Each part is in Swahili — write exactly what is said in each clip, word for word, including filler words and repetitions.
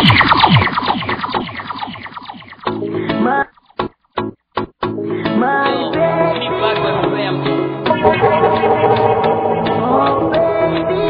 My, my baby. Oh, baby.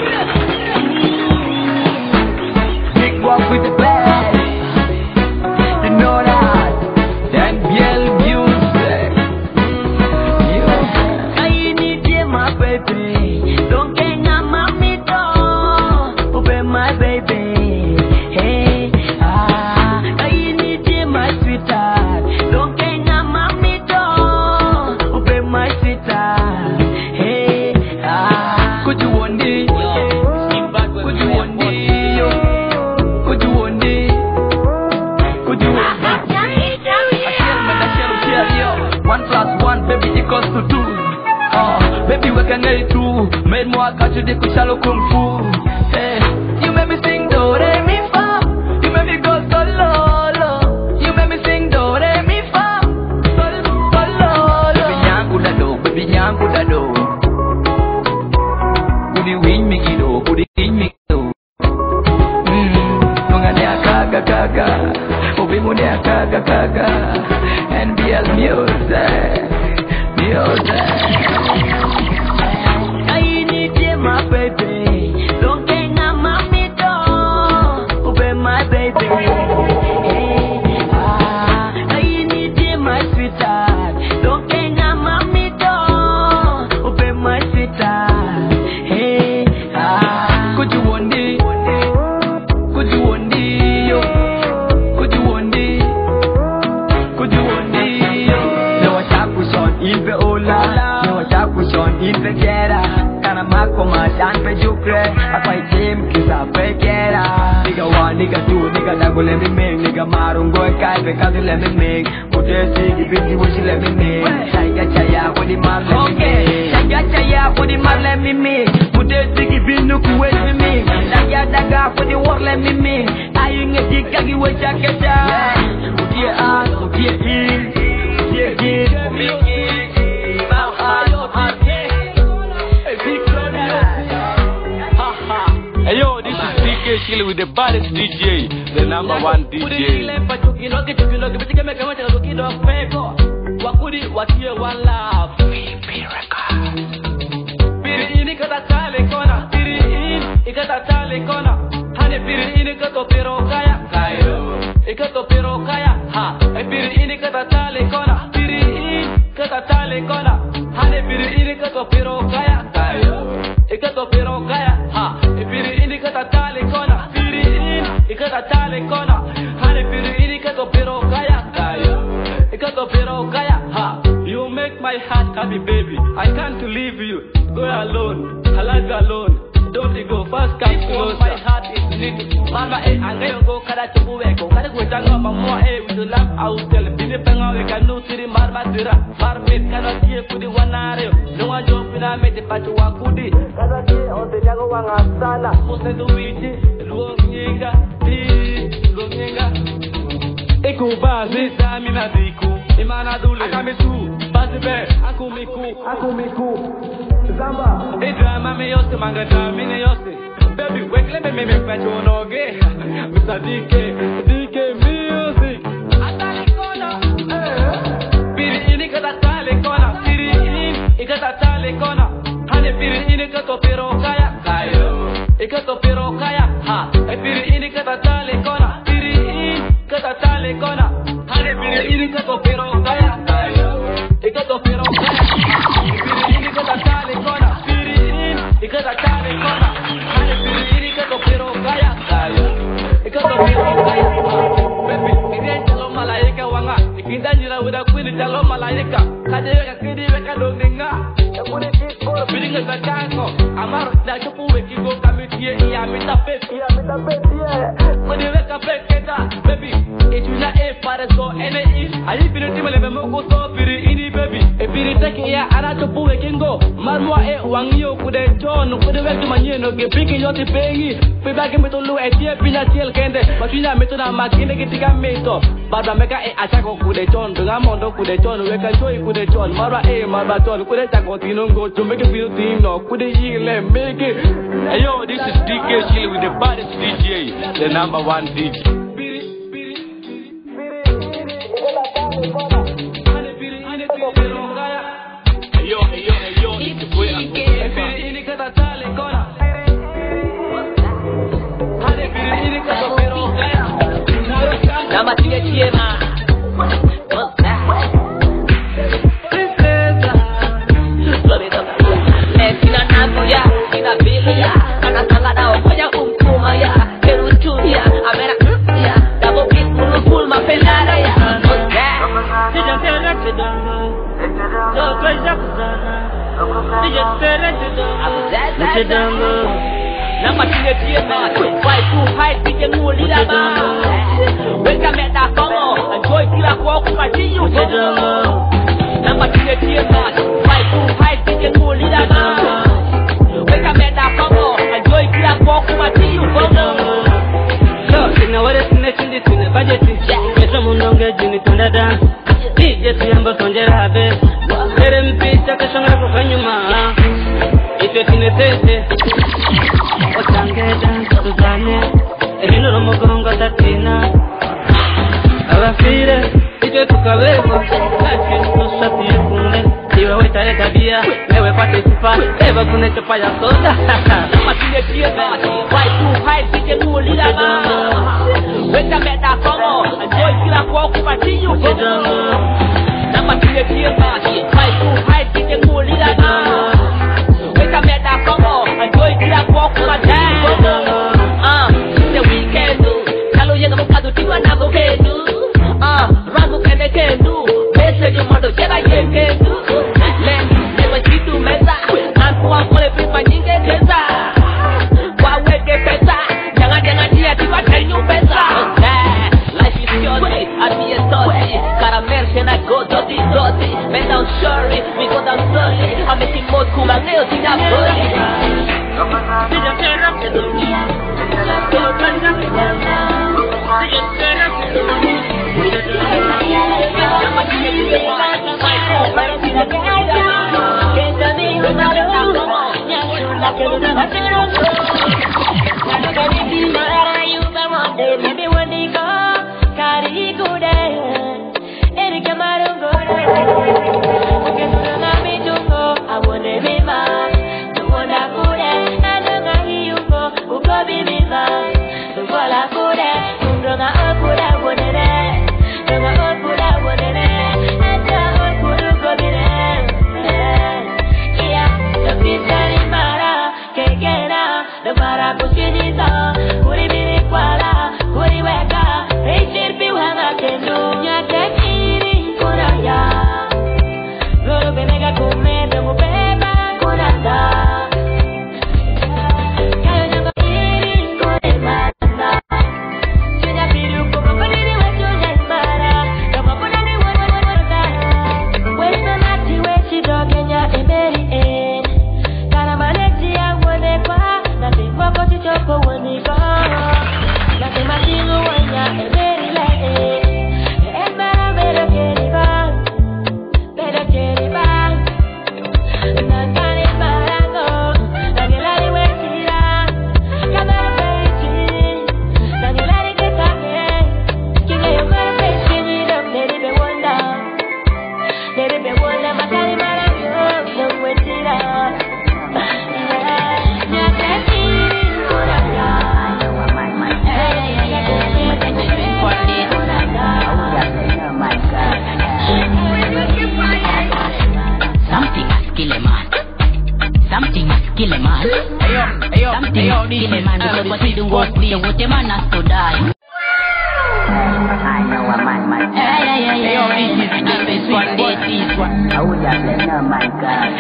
Big walk with the bag. You know that. Then Biel music. Music. I need you, my baby. Don't get my mommy door. Open my baby. Hey, ah. I need you, my sweetheart. Don't get my mommy door. Open my sweetheart. Hey, ah. Could you one day? Could you one day? Could you one day? Could you one day? One plus one, baby, equals to two. Oh, baby, we can get it through. Made more catch you, they could shallow kung fu. Hey, you made me sing do re mi fa. You made me go so low, low. You made me sing do re mi fa. So so low, low. Baby, nyangu da do, baby, nyangu da do. Could you win me kido? Could you win me kido? Hmm, nunga de akaga kaga. Obi mo de akaga kaga. N B L music, music. I need you, my baby. Don't get my mommy door. Open my baby. Hey, ah. I need you, my sweetheart. Don't get my mommy door. Open my sweetheart. Hey, ah. Could you one day? Could you one day? Yo? Could you one day? Could you one day? No attack in the ola, no attack in the gera. Kana makoma dan pe jukre, apai team kisa pe gera. Nigga one, nigga two, nigga double let me make, nigga marungo kai pe kadu let me make. Ute sigi binti wushi let me make. Chaya chaya kodi mar let me make. Chaya chaya kodi mar let me make. Ute sigi bintu kuwe let me make. Chaya daga kodi war let me make. Ayu ngeti kagi wecha kecha. Utie as, utie il, utie git, utie Hey yo, this is D K Shilly with the baddest D J, the number one D J. Wakudi watie one love. Piri ini kata tale kona, piri ini ikata tale kona. Hane piri ini kato pero kaya kayo, ikato pero kaya ha. E piri ini kata tale kona, piri ini kata tale kona. Hane piri ini kato pero kaya kayo, ikato pero kaya ha. E piri ini kata tale kona, piri ini ikata tale kona. Hane piri ini kato pero kaya kayo, ikato pero kaya ha. You make my heart happy, baby. I can't leave you. Go alone, I like you alone. Don't you go fast, come close. My heart is needed. Mama, eh, I'm gonna go kada chubu weko. Kada go jango mama, eh, with the love I will tell. Bini penga we can no tiri marba tira. Marmit cannot hear kudi wanare. No one job in a mete patu wakudi. Kada ke on the jago wanga sala. Mose do witi, luong nyinga, di, luong nyinga. Eko bazi samina diku, imana dule. Akamitu, bazi be, aku miku, aku miku. Zamba, e drama me yose manga drama me yose. Baby, wake let me make me no no gay. Mister D K, D K music. Atale kona, eh. Piri ini kata tale kona, piri ini ikata tale kona. Hane piri ini kato pero kaya kayo, ikato pero kaya ha. E piri ini kata tale kona, piri ini kata tale kona. Hane piri ini kato pero kaya kayo, ikato pero kaya. Piri ini kata tale kona, piri ini ikata tale kona. Hane piri ini kato pero kaya kayo, ikato pero kaya. Baby, ini jalo malaika wanga, ikinda njira wida kwini jalo malaika. Kaje weka kidi weka doninga, ya kuni kiko biringa zakango. Amaro na chupu weki go kamitie iya mita pet, iya mita pet yeah. Kuni weka pet keta, baby, ituna e para so ene is. Ayi bini timele memo ko so biri ini baby, e piri teki ya anato buwe kingo marwa e wangyo kude John kude wetu manyeno ge bigi yoti pengi pe bagi meto lu e tie pina tiel kende matunya meto na makinde kitika meto baba meka e achako kude John dunga mondo kude John weka joy kude John marwa e marwa John kude chako tinongo to make it feel tino kude yile make it. Hey yo, this is D K chilling with the baddest D J, the number one D J. Yo, hey yo, hey yo, it's the boy Nama tiye tiye ma what's that? Princesa Florida Eh, sina nango ya, sina bili ya Kana sanga na okonya umkuma ya Kerutu ya, amera ya Double kick, mulu full mapelada ya What's that? Sija tere kidama So kwaja kuzana Sija tere kidama Kidama Nama tiye tiye ma Why too high, sija nguli la ma Weka meta kongo Enjoy kila kwa kumati yu kongo Nama tiye tiye ma Why too high, sija nguli la ma Weka meta kongo Enjoy kila kwa kumati yu kongo Yo, sina wale sine chindi sine bajeti Yeso mundonge jini tunda dance Ije tuyamba sonjera habe Tere mpicha kashonga kufanyuma Ite tine tete Otange dance tuzane Ehino romo gonga tatina Abafire Ite tukabeko Laki tusati yekune Iwe wetare tabia Lewe pate sifa Eva kune chopa ya soda Nama tiye tiye ma Why too high sije nguli la ma Weka meta kongo Enjoy kila kwa kumati yu kongo Nama tiye tiye ma Why too high sije nguli la ma Weka meta kongo Enjoy kila kwa kumati yu kongo Ah, the weekend Kalo yega mukadu tiwa na bukendu Ah, ramu kende kendu Mese yu mondo jeba yenkendu Len, lewe chitu meza Nankuwa kole prima nyinge keza Kwa weke pesa Jangan jangan dia tiba tenyu pesa Life is yours, I be a saucy Caramel shena go doti doti Men down surely, we go down slowly I'm making more kuma leo tina boli Sija tera kedunia Sija tera kedunia Sija tera kedunia Nama tiye tiye ma Pero sina kedunia Kenda mi umalo Nyashula kedunia Nano kari dimara yuba monde Maybe one day go Kari kude Eri kamarungo Uke surunga mitungo Awone mima Tuwona kude Nanunga hiyungo Uko bimima Tuwola kude Unronga okuda wonere Nunga okuda wonere Ata okuru kobire Yeah, the pizza mara Kekera The mara kushiniza Kuri biri kwala Kuri weka Reishir piwanga kenu Nyate kiri kuraya Goro benega kume Dungu beba kuranda Kayo nyango kiri kure manda Chunya piru kuma panini wetu nyaimara Kama kuna ni wana wana Wesa nati wechi dogenya emeri en Kana maneti ya wane kwa Na pipoko chichoko wane kwa Na tematigo wanya emeri la en Emara mero keriba Mero keriba Nangane marango Nangelari wechira Kamara pechi Nangelari kekane Kinga yomara pechi Nidam neribe wanda Neribe wanda Makari marabio Nangwechira Nyate kiri kuraya Something has killed a man. Something has killed a man. Something has killed a man because what we do was we what a man has to die. I know a man, my God. Yeah, yeah, yeah, yeah. This is the best one, this is one. I would have said, no, my God.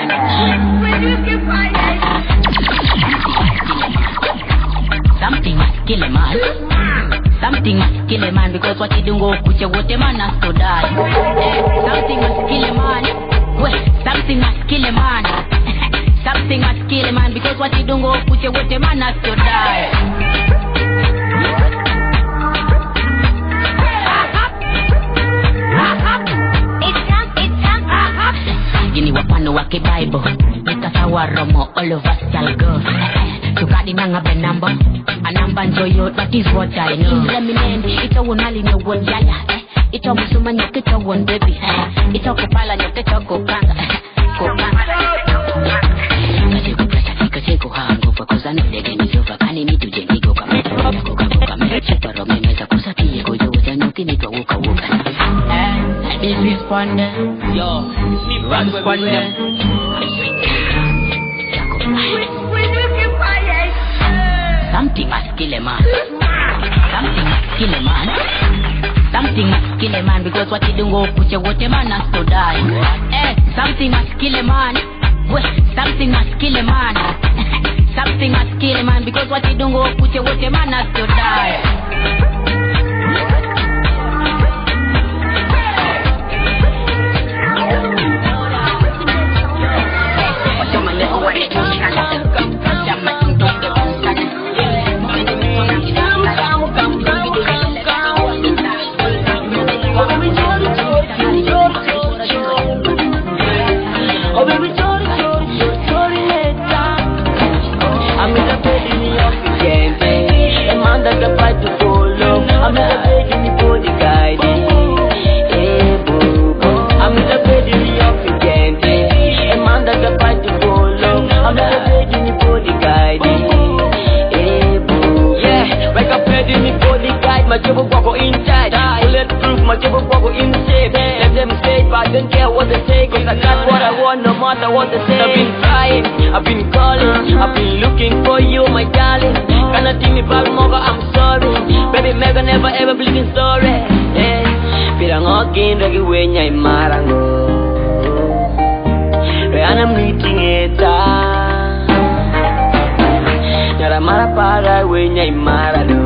Something must kill a man. Something must kill a man because what he do go put your what a man has to die. Something must kill a man. Wait, something must kill a man. Something must kill a man because what you don't go put your with a man has to die. Gini wapano wake Bible nikasawa romo all of us shall go. Tukadi nanga benambo anamba njoyo, that is what I know. Inleminende ito wonali no one yaya. Ito musuma nyokito one baby. Ito kupala nyokito kupanga. Kupanga. Kasi kupresa fika siku hangu kwa kuzano lege nizofa kani mitu jengigo kama kuka kuka mele chuparo memeza kusatie kujo uza nyuki nitwa wuka wuka. This is fun. Yo, this is fun. Something must kill a man. Something must kill a man. Something must kill a man because what you do go put your what a man has to die. Eh, something must kill a man. Wait, something must kill a man. Something must kill a man because what you do go put your what a man has to die. What they say. I've been trying, I've been calling, I've been looking for you, my darling. Can I think me back, Moga? I'm sorry. Baby, Mega never ever believe in story. Hey, pirang ogin ragi wenya imarango. Reanam meeting eta. Nara mara para wenya imarado.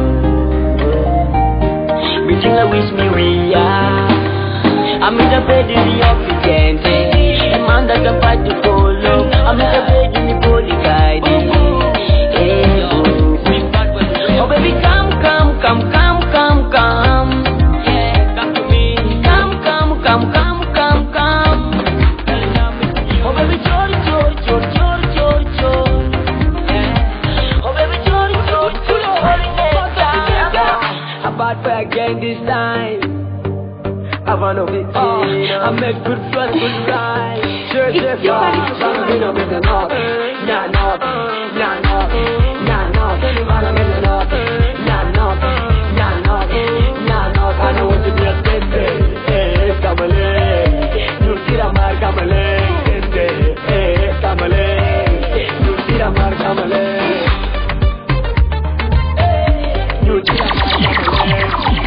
Meeting I wish me we are. I'm in the bed in the office. Man that can fight to follow. I'm in the bed in the body guide. Hey, oh baby, come, come, come, come, come, come. Yeah, come to me. Come, come, come, come, come, come. Oh baby, chori, chori, chori, chori, chori, chori. Yeah. Oh baby, chori, chori, chori, chori, chori. How about for again this time? I want to be king. I make good friends, good life. Sure, sure, sure. I'm going to be the north. Nah, north. Nah, north. Nah, north. I'm in the north. Nah, north. Nah, north. Nah, north. I know what to do. Hey, come on, you see the mark, come on, hey, come on, you see the mark, come on, you see the mark, come on.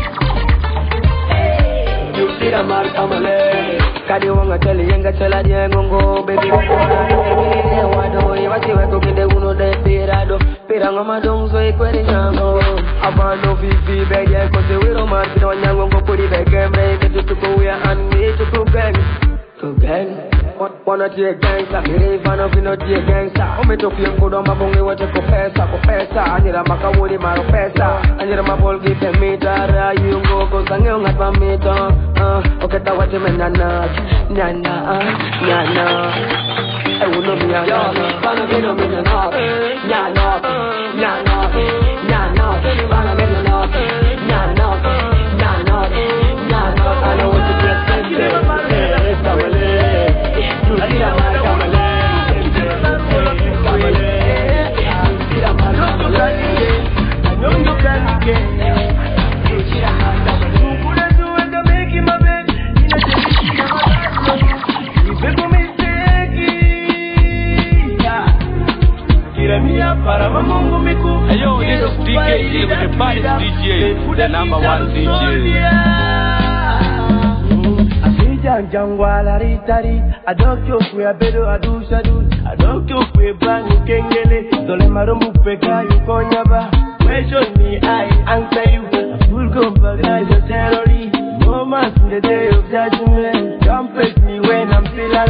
Tira marca male, kadi wanga tele yenga tela diengo baby. Wado yawati wako kide uno de pirado, piranga madongo ikweli nyango. Abano vivi bege kote wiro marti no nyango ngopuri bege mbe tutuko ya anmi tutuko gang, to gang. Wanna tie gangsta, mire vano vino tie gangsta. Ome to pia kodo mabonge wote ko pesa, ko pesa. Anira makawuri maro pesa, anira mabolgi temita ra yungo ko sange ungat pamito. Uh, okay, that what you mean, nana, nana, nana. I will not be a nana. Wanna be no me nana, nana, nana, nana. Wanna be no nana, nana, nana, nana. I know what you just said. Hey, come on, you see that man, come on, come on, you see that man, come on. I know you can get. You see that man, come on. Hey yo, this is D K here with the baddest D J, the number one D J. Jangwala ritari, adokyo kwe abedo adushadu, adokyo kwe bangu kengele, dole marumbu peka yukonyaba. Question me, I answer you. A full combat is a terrorist. Moments in the day of judgment. Don't face me when I'm still alive.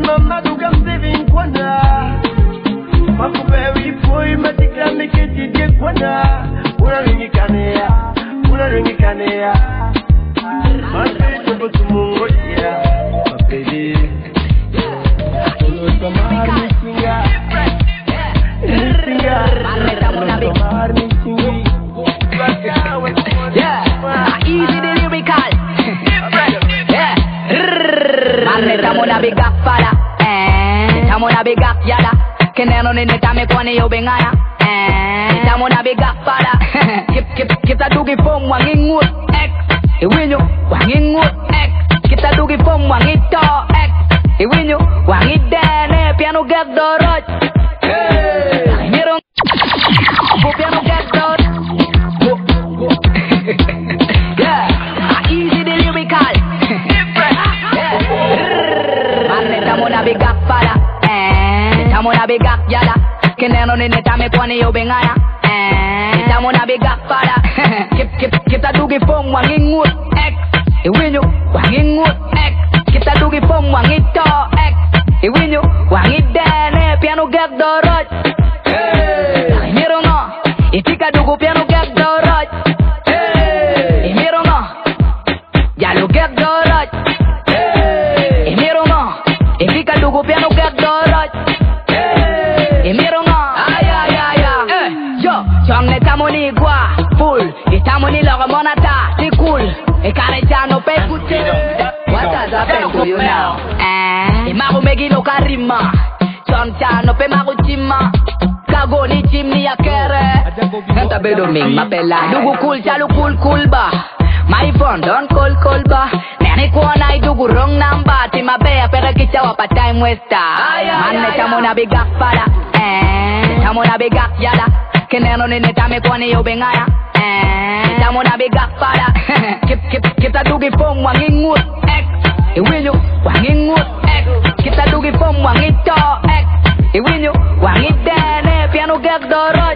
mama duga saving kwana. Makupewi boy matika miketi de kwana. Una ringi kanea, una ringi kanea. Mase tobo tumungo ya, baby. Ulo tomar mi singa, mi singa. Ulo tomar mi singa. Yeah, easy the lyrical. Yeah, man, estamos na big up fala. Eh, estamos na big up yala. Que neno ni neta me pone yo bengana. Eh, estamos na big up fala. Kita kita dugi form wanging wood X. E winyo wanging wood X. Kita dugi form wanging to X. E winyo wanging dene piano get dorot. Hey, miro bu piano get dorot. Yeah, easy the lyrical. Man, estamos na big up fala. Eh, estamos na big up yala. Que neno ni neta me pone yo bengana. Eh, estamos na big up fala. Kita dugi form wanging wood X. E winyo wanging wood X. Kita dugi form wanging to X. E winyo wanging dene piano get dorot. Hey, miro no. Itika dugu piano get dorot. Hey, miro no. Ya lo get dorot. Hey, miro no. Itika dugu piano get dorot. Hey, miro no. Ay ay ay ay. Yo, chong ne tamoni gua full. Estamos ni logo monata, di cool. E care ya no pe putte. What has happened to you now? Eh, e mago megi lo karima. Chong cha no pe mago chima. Kago ni chimni ya kere. Enta bedo ming mapela. Dugu cool chalu cool cool ba. My phone don't call call ba. Nani kuona idugu wrong number. Tima bea pera kicha wapa time waster. Manne chamo na big up fala. Eh, chamo na big up yala. Que neno ni neta me pone yo bengana. Eh, estamos na big up fala. Kita dugi form wanging wood X. E winyo wanging wood X. Kita dugi form wanging to X. E winyo wanging dene piano get dorot.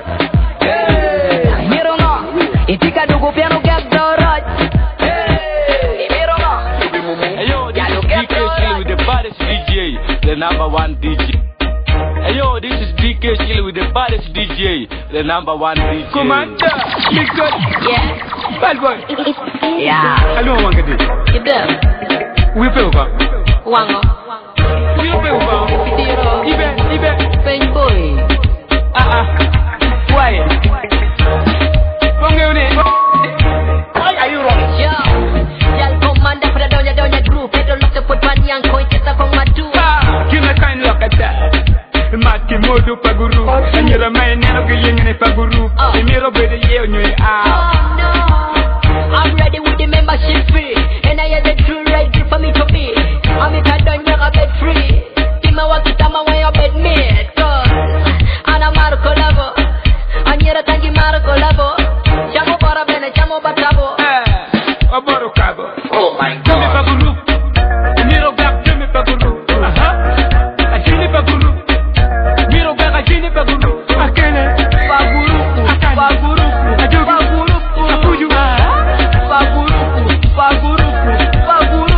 Hey, miro no. Itika dugu piano get dorot. Hey, miro no. Hey yo, this is D K Chili with the baddest D J, the number one D J. Hey yo, this is D K Chili with the baddest D J, the number one D J. Commander, big good. Yeah. Bad boy. Yeah. Hello, Wangadi. Get them. We pay over. Wango. We pay over. Tiro. Ibe, Ibe. Pen boy. Ah ah. Why? Wangadi. Why are you wrong? Yo. Y'all commander for the donya donya group. Pedro look to put one young coin. Just up on my two. Ah, give me kind look at that. Mati modu paguru. Anyira mai nero giyengene paguru. Emiro bede ye onye ah. Oh no. I'm ready with the membership fee. And I had the true right for me to be. I'm it a done a bed free. Tima wakita ma wa your bed mate. Cause ana Marco Lavo. Anyira tangi Marco Lavo. Chamo para bene, chamo batabo. Eh, oboro kabo. Oh my God. Demi paguru. Emiro gap demi paguru. Aha. Ajini paguru. Miro gap ajini paguru. Akene. Paguru. Paguru. Paguru. Apuju. Paguru. Paguru. Paguru.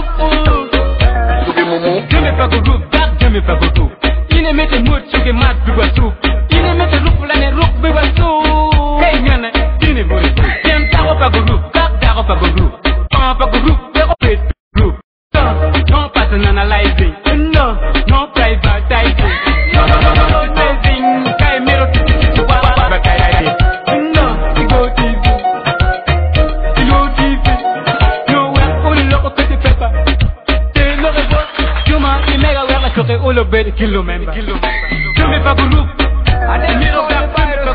Demi paguru. Gap demi paguru. Ine mete mood choke mat biwa soup. Ine mete rup lane rup biwa soup. Hey nyane. Ine bori. Dem tago paguru. Gap tago paguru. Pa paguru. Pero pet group. No personalizing. No. No privatizing. No. No saving. Kai mero. Wa kai ai. No. Go T V. Go T V. No way. Only loco que te pepa. Te lo rebo. Juma. Y mega way la choque. All of bed. Kilo member. Yo me paguru. Ane mero gap.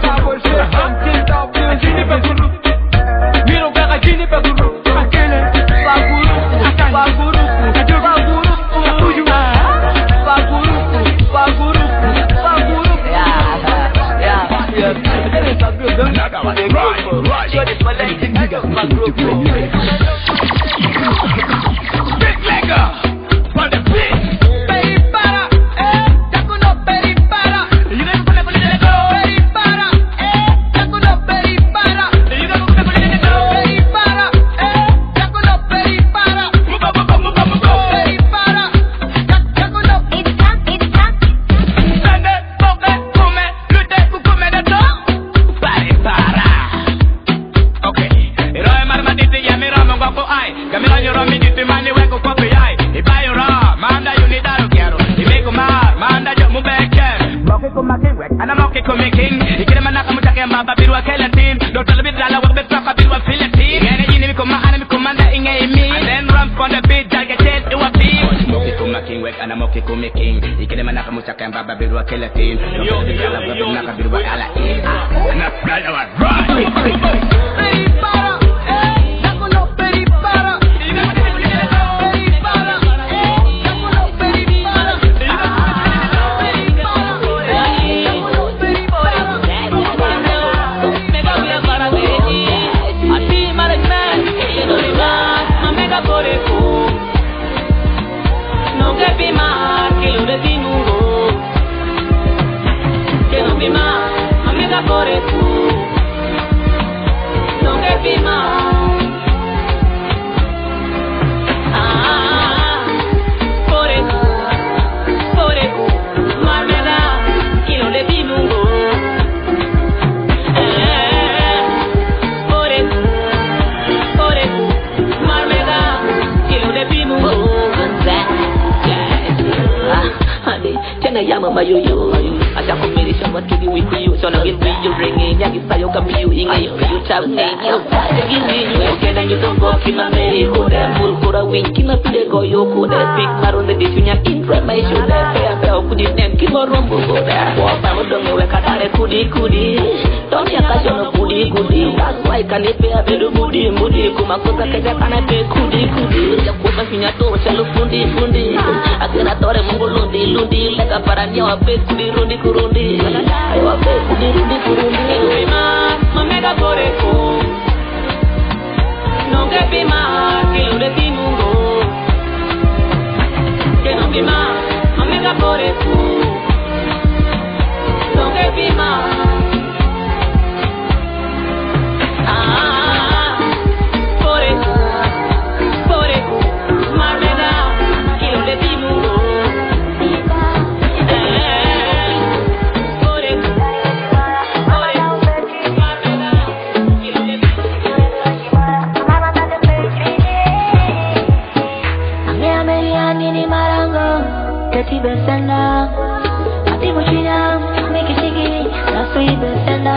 Ajini paguru. Miro gap. Ajini paguru. Akele. Paguru. Paguru. Paguru. Apuju. Paguru. Paguru. Paguru. Yeah. Yeah. Yeah. Right. Show this my legs. My group. Big legger. On the beat. Peripara. Eh. Takuno peripara. You got to put it in the peripara. Eh. Takuno peripara. You got to put it in the peripara. Eh. Takuno peripara. Peripara. Takuno. kuma king wek ana moke kuma king ikile manaka mutake mbaba birwa kelatin don't tell me that I work with papa birwa filatin ngene yini mi kuma ana mi komanda inge mi and then run on the beat I get it it was beat moke kuma king wek ana moke kuma king ikile manaka mutake mbaba birwa kelatin don't tell me that I work with papa birwa ala in na brother right Mama yo yo, aja kumiri sama kidi wiku yo, so na gini yo ringi, nyagi sayo kami yo inga yo, yo chab ni yo, gini yo, kena yo tongo kima meri kude, mul kura wing kima pide go yo kude, big maroon de disunya intre mai shude, pea pea kudi nem kima rombo kude, wapa mudongo weka tare kudi kudi, tomi ya kasho no kudi kudi, that's why kani pea bedu mudi mudi, kumakosa keja kana pe kudi kudi, ya kupa finya to chalu fundi fundi, akira tore mungu lundi lundi, lega para nyawa pe kudi rundi kurundi, ayo pe kudi rundi kurundi. Bima, mamega poreko, nonge bima, kilo de timungo, que no bima, mamega poreko, nonge bima. Ah, poreko, poreko, mamega, kilo de timungo. Besenda, ati muchina, make shigi, raso i besenda.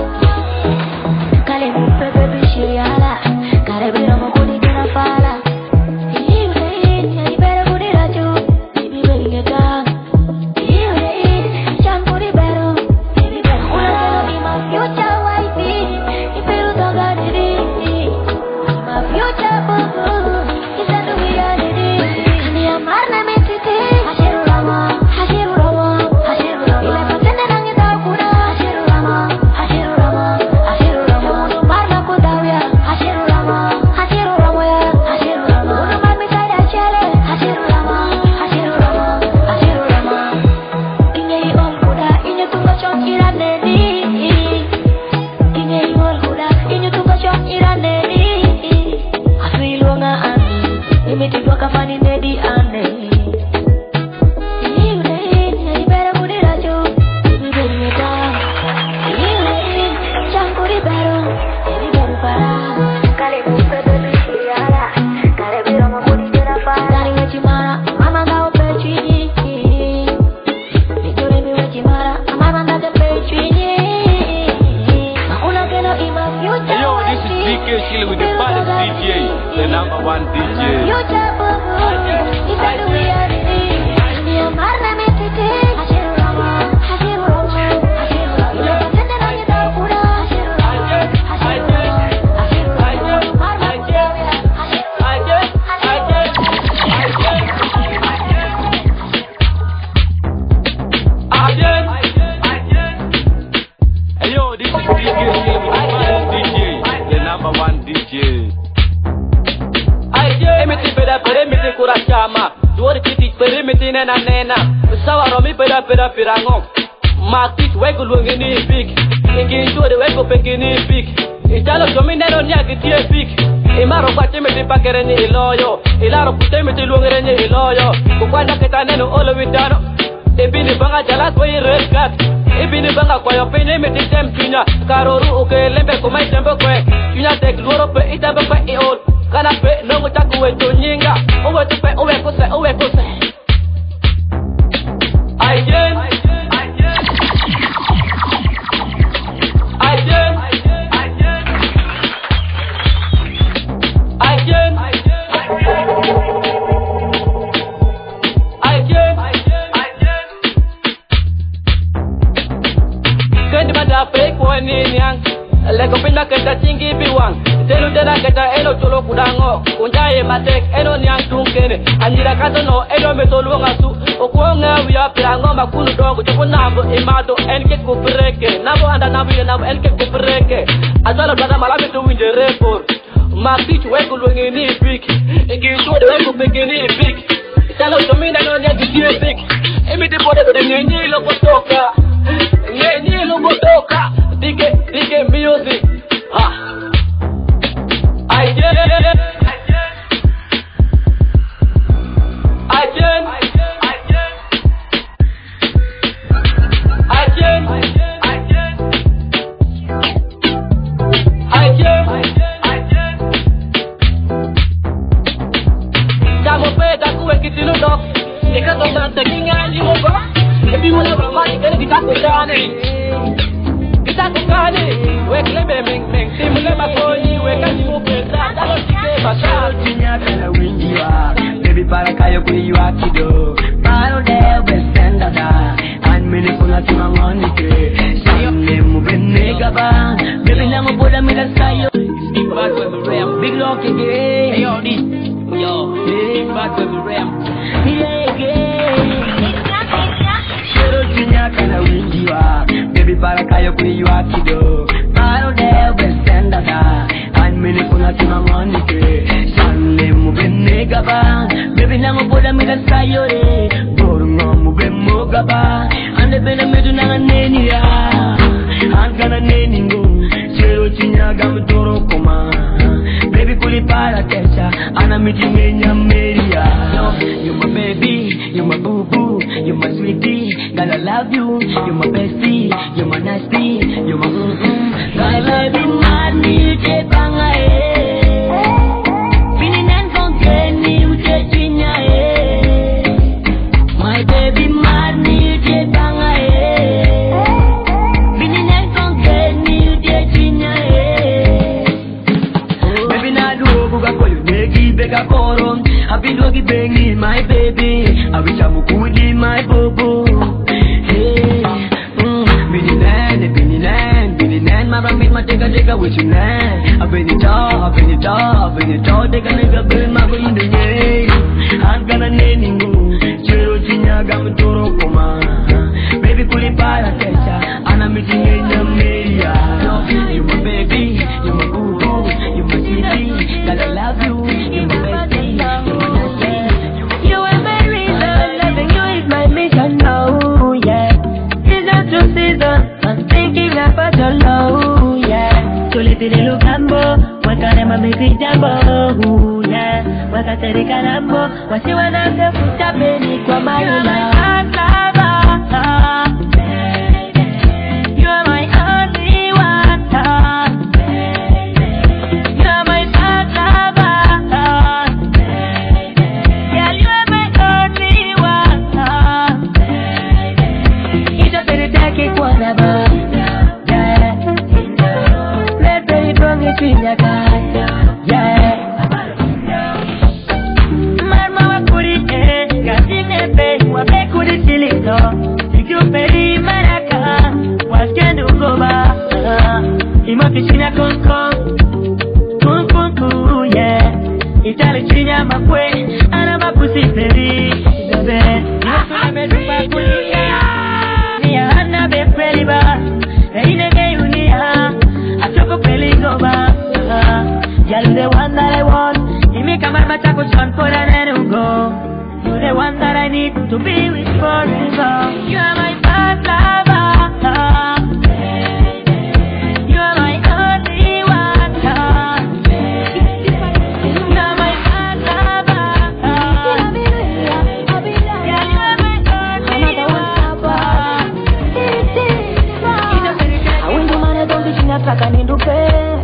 Kale mu pepe bishiyala, kare bero mo kuni tena fala. Iu sei, ni bero kuni raju, ibi beri ngeta. Iu sei, chan kuni bero, ibi bero. Una bero ima future wifey, iberu toga didi. Ima future bubu, isa duya didi. Kani amar na metite. Karoru uke lembe kumai tembo kwe, tunya tek luoro pe ita be pe iol, kana pe no mo taku we to nyinga, owe to pe owe ko se owe ko se. Again, poni nyang lego pinda keta chingi biwang telu dela keta eno tolo kudango unjaye matek eno nyang tungkene anira katono eno metolu ngasu okuonga wiya pirango makulu dongo chupunambo imado enke kubreke nabo anda nabo ye nabo enke kubreke azalo dada malami to winje report ma bitch wego lwengeni big ngisho de wego begeni big talo domina no nya dikie big emite bode do nyenyi lo botoka nyenyi lo botoka dike dike music ha I get I get baby para kayo kuliwa kido paro de besenda da an mini kuna tima ngoni ke sine mu benega ba baby na mo boda mi da sayo speak back with the ram big lock again hey yo this yo speak back with the ram yeah again shero tinya kana windiwa baby para kayo kuliwa kido paro de besenda da an mini kuna tima ngoni ke sine mu benega ba baby na mo boda mi da sayo re borngo mu be mo gaba ande bena medu na neni ya an kana neni ngo shero tinya gam toro koma baby kuli para kesha ana mitimenya meria you my baby you my boo boo you my sweetie girl I love you you my bestie you my nasty you my mm mm girl baby mani te banga eh I've been looking bengi my baby I wish I would be my boo-boo hey mm bini nan bini nan bini nan mara mit ma tega tega with you nan I've been it all I've been it all I've been it all tega nigga be ma go in the day I'm gonna neningu chero chinya gam toro koma baby kuli para kesha ana mitingenya meria you my baby you my boo-boo you my sweetie girl I love you you my bestie Tulu kambo, wakane mamiti jambo, yeah. Wakateri kalambo, wasi wanamde futabeni kwa mayula. You are my only one, you are my bad lover, yeah, you are my only one. You just better take it whatever. Chinya kaya, yeah. Marma wakuri eh, kasine pe, wape kuri chilito. Siku peri maraka, waskendo goba. Imoki chinya konko, kunkunku, yeah. Itali chinya makwe, anama pusi peri, dobe. Nyosu medupa kulia, niya hana be peri ba, eine ge unia, achoko peli goba. You're the one that I want. You make a man my taco shot for an end go. You're the one that I need to be with forever. You are my bad lover. You are my only one. You are my bad lover. Yeah, you are my only one. I win the man I don't be in a track and in the bed.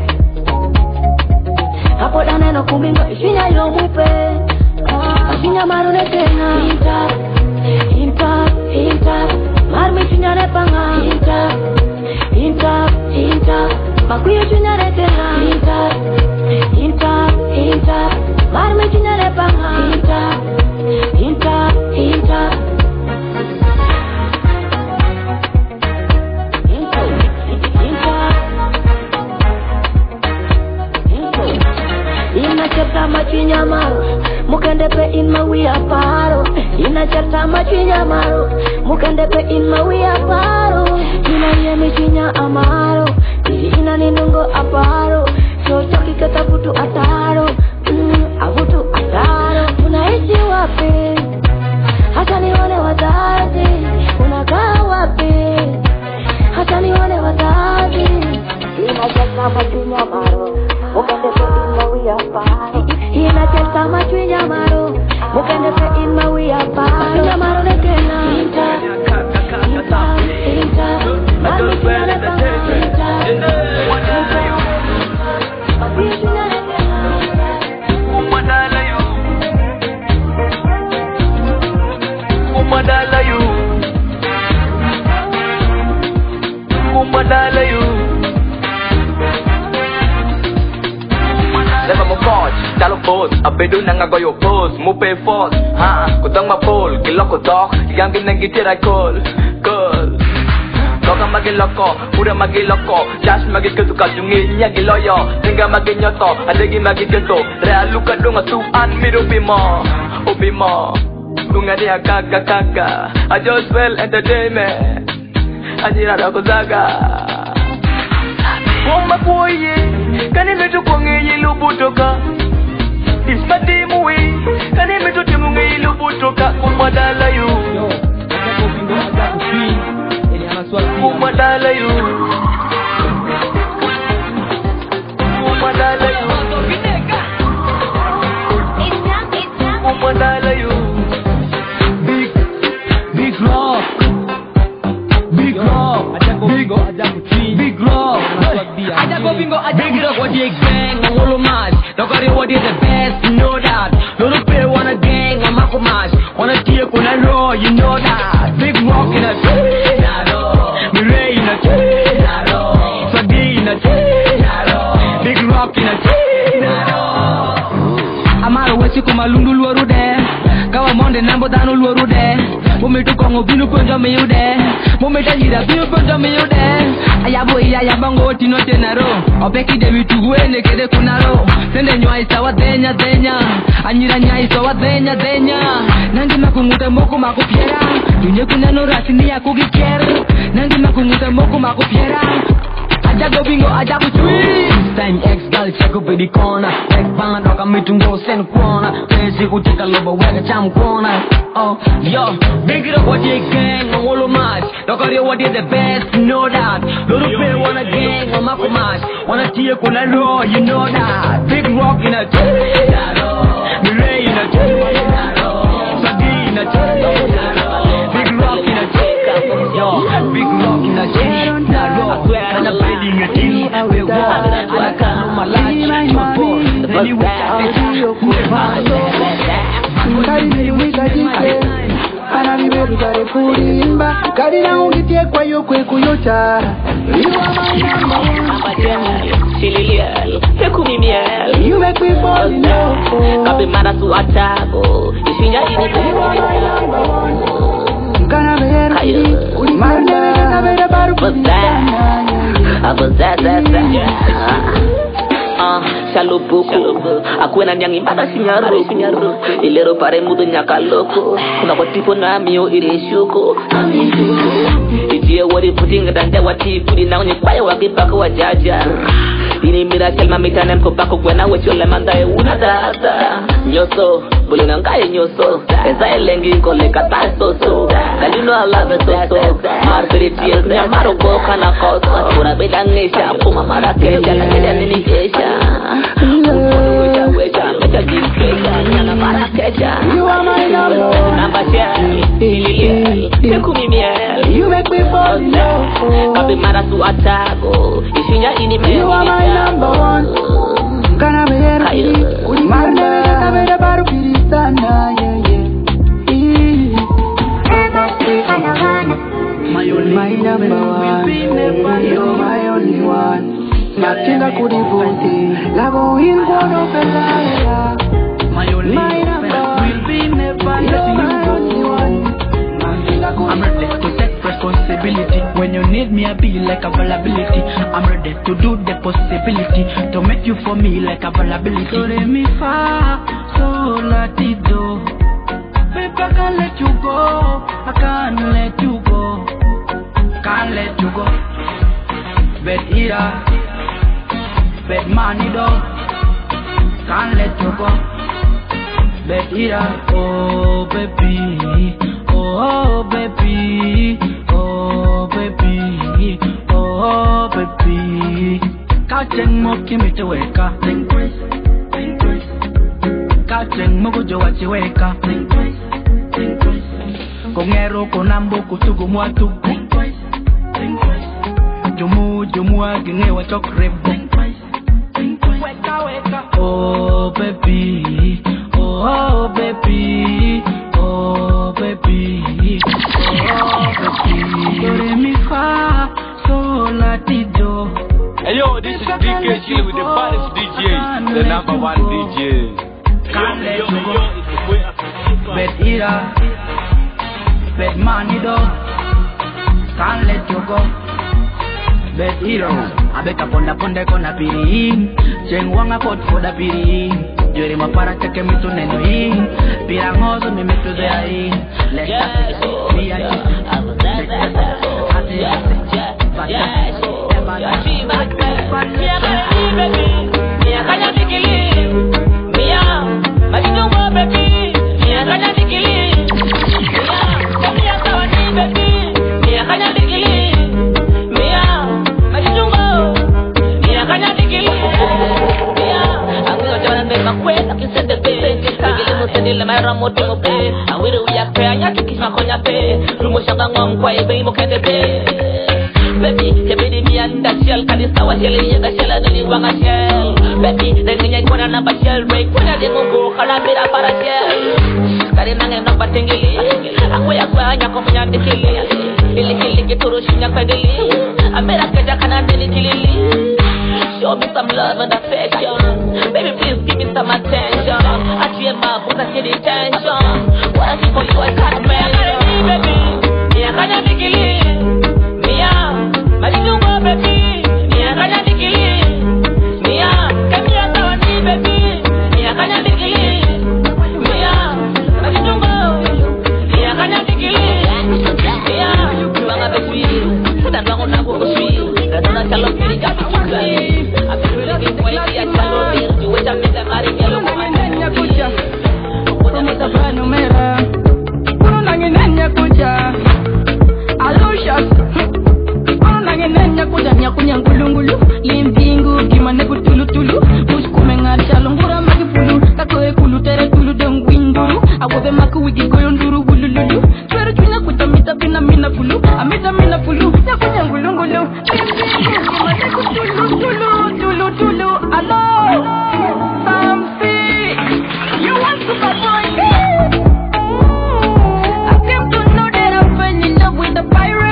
Apoda neno kumingo ishinya yo mupe Ashinya marune tena Inta, inta, inta Marmi chinya repanga Inta, inta, inta Makuyo chinya retena Inta, inta, inta Marmi chinya repanga Inta, inta, inta Inta, inta we aparo. Ina chata machinya maro. Mukende pe in ma we aparo. Ina yemi chinya amaro. Ina ninungo aparo. So choki kata butu ataro. Mm, abutu ataro. Unaishi wapi? Hata nione wazazi. Unakaa wapi? Hata nione wazazi. Ina chata machinya maro. Mukende pe in ma we aparo. Ina chata machinya maro. Mukende pe in ma we aparo. Machinya maro ne kena. Inta, inta, inta. Mami kena ta inta. Umadala you, umadala you. Never mo coach, talo boss, abedo nanga go yo pose, mo pay force, ha, kutang mapol, kiloko dog, igangin nang gitira call, call. Koka magiloko, pura magiloko, Josh magiketu kajungi niya giloyo, Tinga maginyoto, adegi magiketo, realuka dunga tuan mirubimo, ubimo. Kungani kaka kaka, I just well entertainment. Ajira da kuzaga. Woma kuoye, kani metu konge lubutoka. Ismati muwe, kani metu timunge lubutoka. Umadala you, umadala you, umadala you, umadala you. Big rock, big rock, big big rock. Aja go bingo, aja big rock. What you gang? I'm all match. Nobody what is the best, you know that. Don't pay wanna gang, I'm a match. Wanna tear on a row, you know that. Big rock in a tree, naro. Mirai in a tree, naro. Swaggy in a tree, naro. Big rock in a tree, naro. Amaro wesi kuma lundu luaru de. Kawa monde nambo dano luaru de. Mometu kongo binu konjo me yude. Mometa jira binu konjo me yude. Ayabo iya yabango tino tenaro. Opeki de mituguene kede kunaro. Sende nywa isa wa denya denya. Anyira nya isa wa denya denya. Nangi makungute moko makupiera. Dunye kunano rasini ya kugiker. Nangi makungute moko makupiera. Aja go bingo aja kuchui. Time X gal check up the corner. X band oka mitungo sen corner. Pesi kutika lobo wega cham corner. Oh yo, big it up what you gang on all match. Look at you what is the best, you know that. Don't pay wanna gang on my match. Wanna tear on a row, you know that. Big rock in a tree, Mirai in a tree, Swaggy in a tree, big rock in a tree. Yo, big rock in a tree. I swear I'm not playing a team. We're war. I can't know my life. My boy. Anyway, I Kari wika jike Ana viberu kare kurimba Kari na ungitie kwa yo kwe kuyota You are my number one Abadel, Shililiel, Hekumimiel You make me fall in love Kabe mara su atago Ishinya ini You are my number one Kana behera kiri Marne kabera baru kudisana Abazazazaz Shalubuku Akwena nyangi mada sinyaruku Ilero pare mudu nyakaloko Kuna kwa tipo na miyo irishuku Itie wadi putinga dande wati Kudi na unye kwaya wakipaka wajaja Ini miracle mamita nemko bako kwena wechole mandae unadata Nyoso, buli nangaye nyoso Eza elengi kole kata soso And you know I love it so so Marfiri tears ne amaro boka na koso Kuna bedangesha, puma marakesha Lakini nini kesha Ufono wecha wecha, mecha jikesha Nyana marakesha You are my number Namba shell, ililiel, hekumimiel You make me fall in love Kabe mara su atago Ishinya ini me You are my number one Kana behera kiri Marne kabera baru kiri sana Yeah yeah My only my number one You're my only one Natinga kudivuti Labo ingono pelaya My only one Will be never letting you go I'm ready to take responsibility. When you need me, I be like availability. I'm ready to do the possibility to make you for me like availability. So let me fa, so let it do. Babe, I can't let you go. I can't let you go. Can't let you go. Bed eater, bed money dog. Can't let you go. Bed eater, oh baby, oh baby, oh baby, oh baby. Catching mo kimito weka, think twice, think twice. Catching mo kujo wachi weka, think twice, think twice. Kongero konambo kutugu mwatu, think twice, think twice. Jumu jumu agine wa chokrebo, think twice, think twice. Weka weka, oh baby, oh baby, oh baby, oh baby. Dore mi fa so latido. Hey yo, this is D K Chile with the baddest D J, the number one D J. Can't let you go. Bed eater, bed money dog. Can't let you go. Bed eater, I bet a ponda ponda kona piri. Cheng wanga kot for the piri. Jori mapara chake mitu neno hii. Pirangozo mi mitu de ahí. Let's go. Me and you. Baby, baby, me and that shell, can you start with shell? You got shell and then you want a shell. Baby, then you want another shell break. When I didn't go, can I be a para shell? Kari nange no batingili. Aku ya kwa nya komunya dikili. Ili ili kituru shinya kwendili. Amera keja kana deli dilili. Show me some love and affection. Baby, please give me some attention. I feel my boots, I feel the tension. What I see for you, I can't measure. Baby, me I can't dikili. Majungo baby, ni akanya dikili. Mia, kamia tawani baby, ni akanya dikili. Mia, majungo, ni akanya dikili. Mia, banga baby, sudah bangun aku kusui. Karena calon pilih jatuh juga. Aku pilih kita dia calon pilih juga sampai temari kalau nanya kuja. Udah minta panu merah, kuno nangin nanya kuja. Alushas. Nanya kuja nyakunya ngulungulu limpingu gimana kutulu tulu muskume ngacha longura magi pulu takoe kulu tere kulu dong winduru awobe maku wigi koyonduru bulululu twere twina kuja mita bina mina pulu amita mina pulu nyakunya ngulungulu limpingu gimana kutulu tulu tulu tulu alo Samsi you want super boy I came to know that I fell in love with the pirate.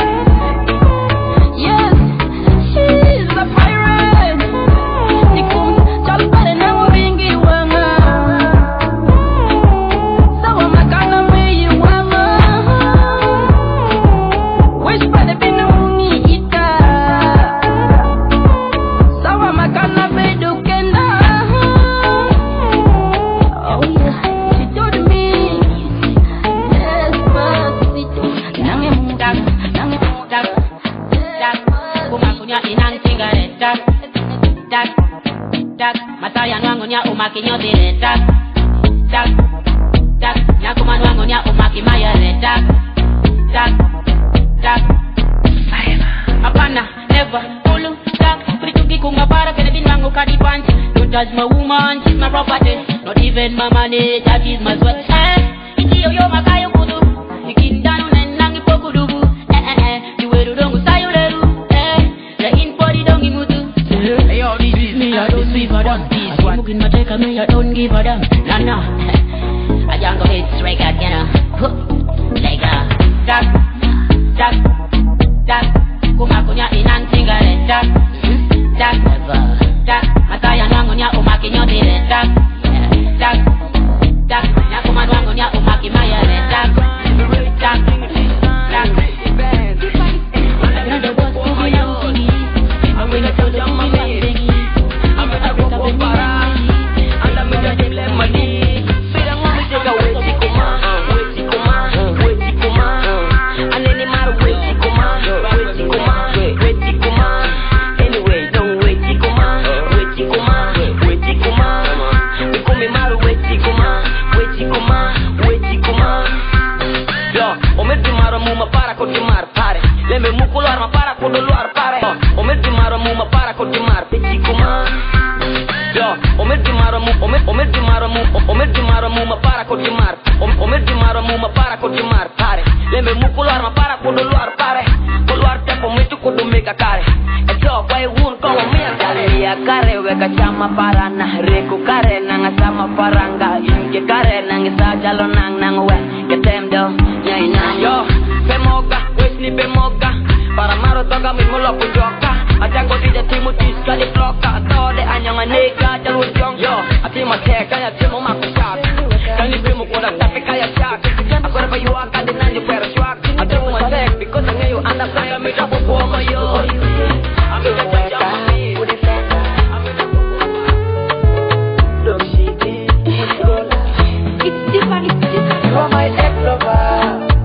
Makinyo dire tak tak tak nyakuman wangonya umaki maya tak tak tak apana never ulu tak prituki kunga para kena bin wango kadi punch don't judge my woman she's my property not even my money that is my sweat eh ikiyo yo makayo kudu ikindanu nenangi pokudubu eh eh eh diweru dongu sayo leru eh la in body dongi mutu hey yo this is me I don't see for them in my take me, I don't give a damn. Nah, nah. I just go hit straight out, you know. Like a duck, duck, duck. Kuma kunya inan singale duck, duck, duck. Mataya nwangunya umaki nyote duck, duck, duck. Nyakuma nwangunya umaki maya duck, duck, duck. Another boss to be young thingy. I'm gonna tell them my baby. I'm gonna go for para. Anda menjadi lemani, bilang mau menjaga wajib kuma. con di mar pare. Le me mucular ma para con luar pare. O me di maro mu ma para con di mar te chicuma. Yo, o me di maro mu, o me o me di maro mu, o me di maro mu ma para con di mar. O me di maro mu ma para con di mar pare. Le me mucular ma para con luar pare. Con luar te po me tu con mega care. E so poi un con me dale ya care we ka chama para na reku care nang sama paranga inge care nang sa jalo nang nang we ketem do nyai na yo pemoga wesni pemoga para maro toga mi mulo pujoka aja ko ti timu ti skali bloka to de anyanga nega jalu jong yo ati ma te kaya timu ma ku sha kani pemu ko da tapi kaya sha akora pa yo aka de nanjo pero swak aja mo te because ngayo anda kaya mi da po mo yo ami da ja You are my ex-lover.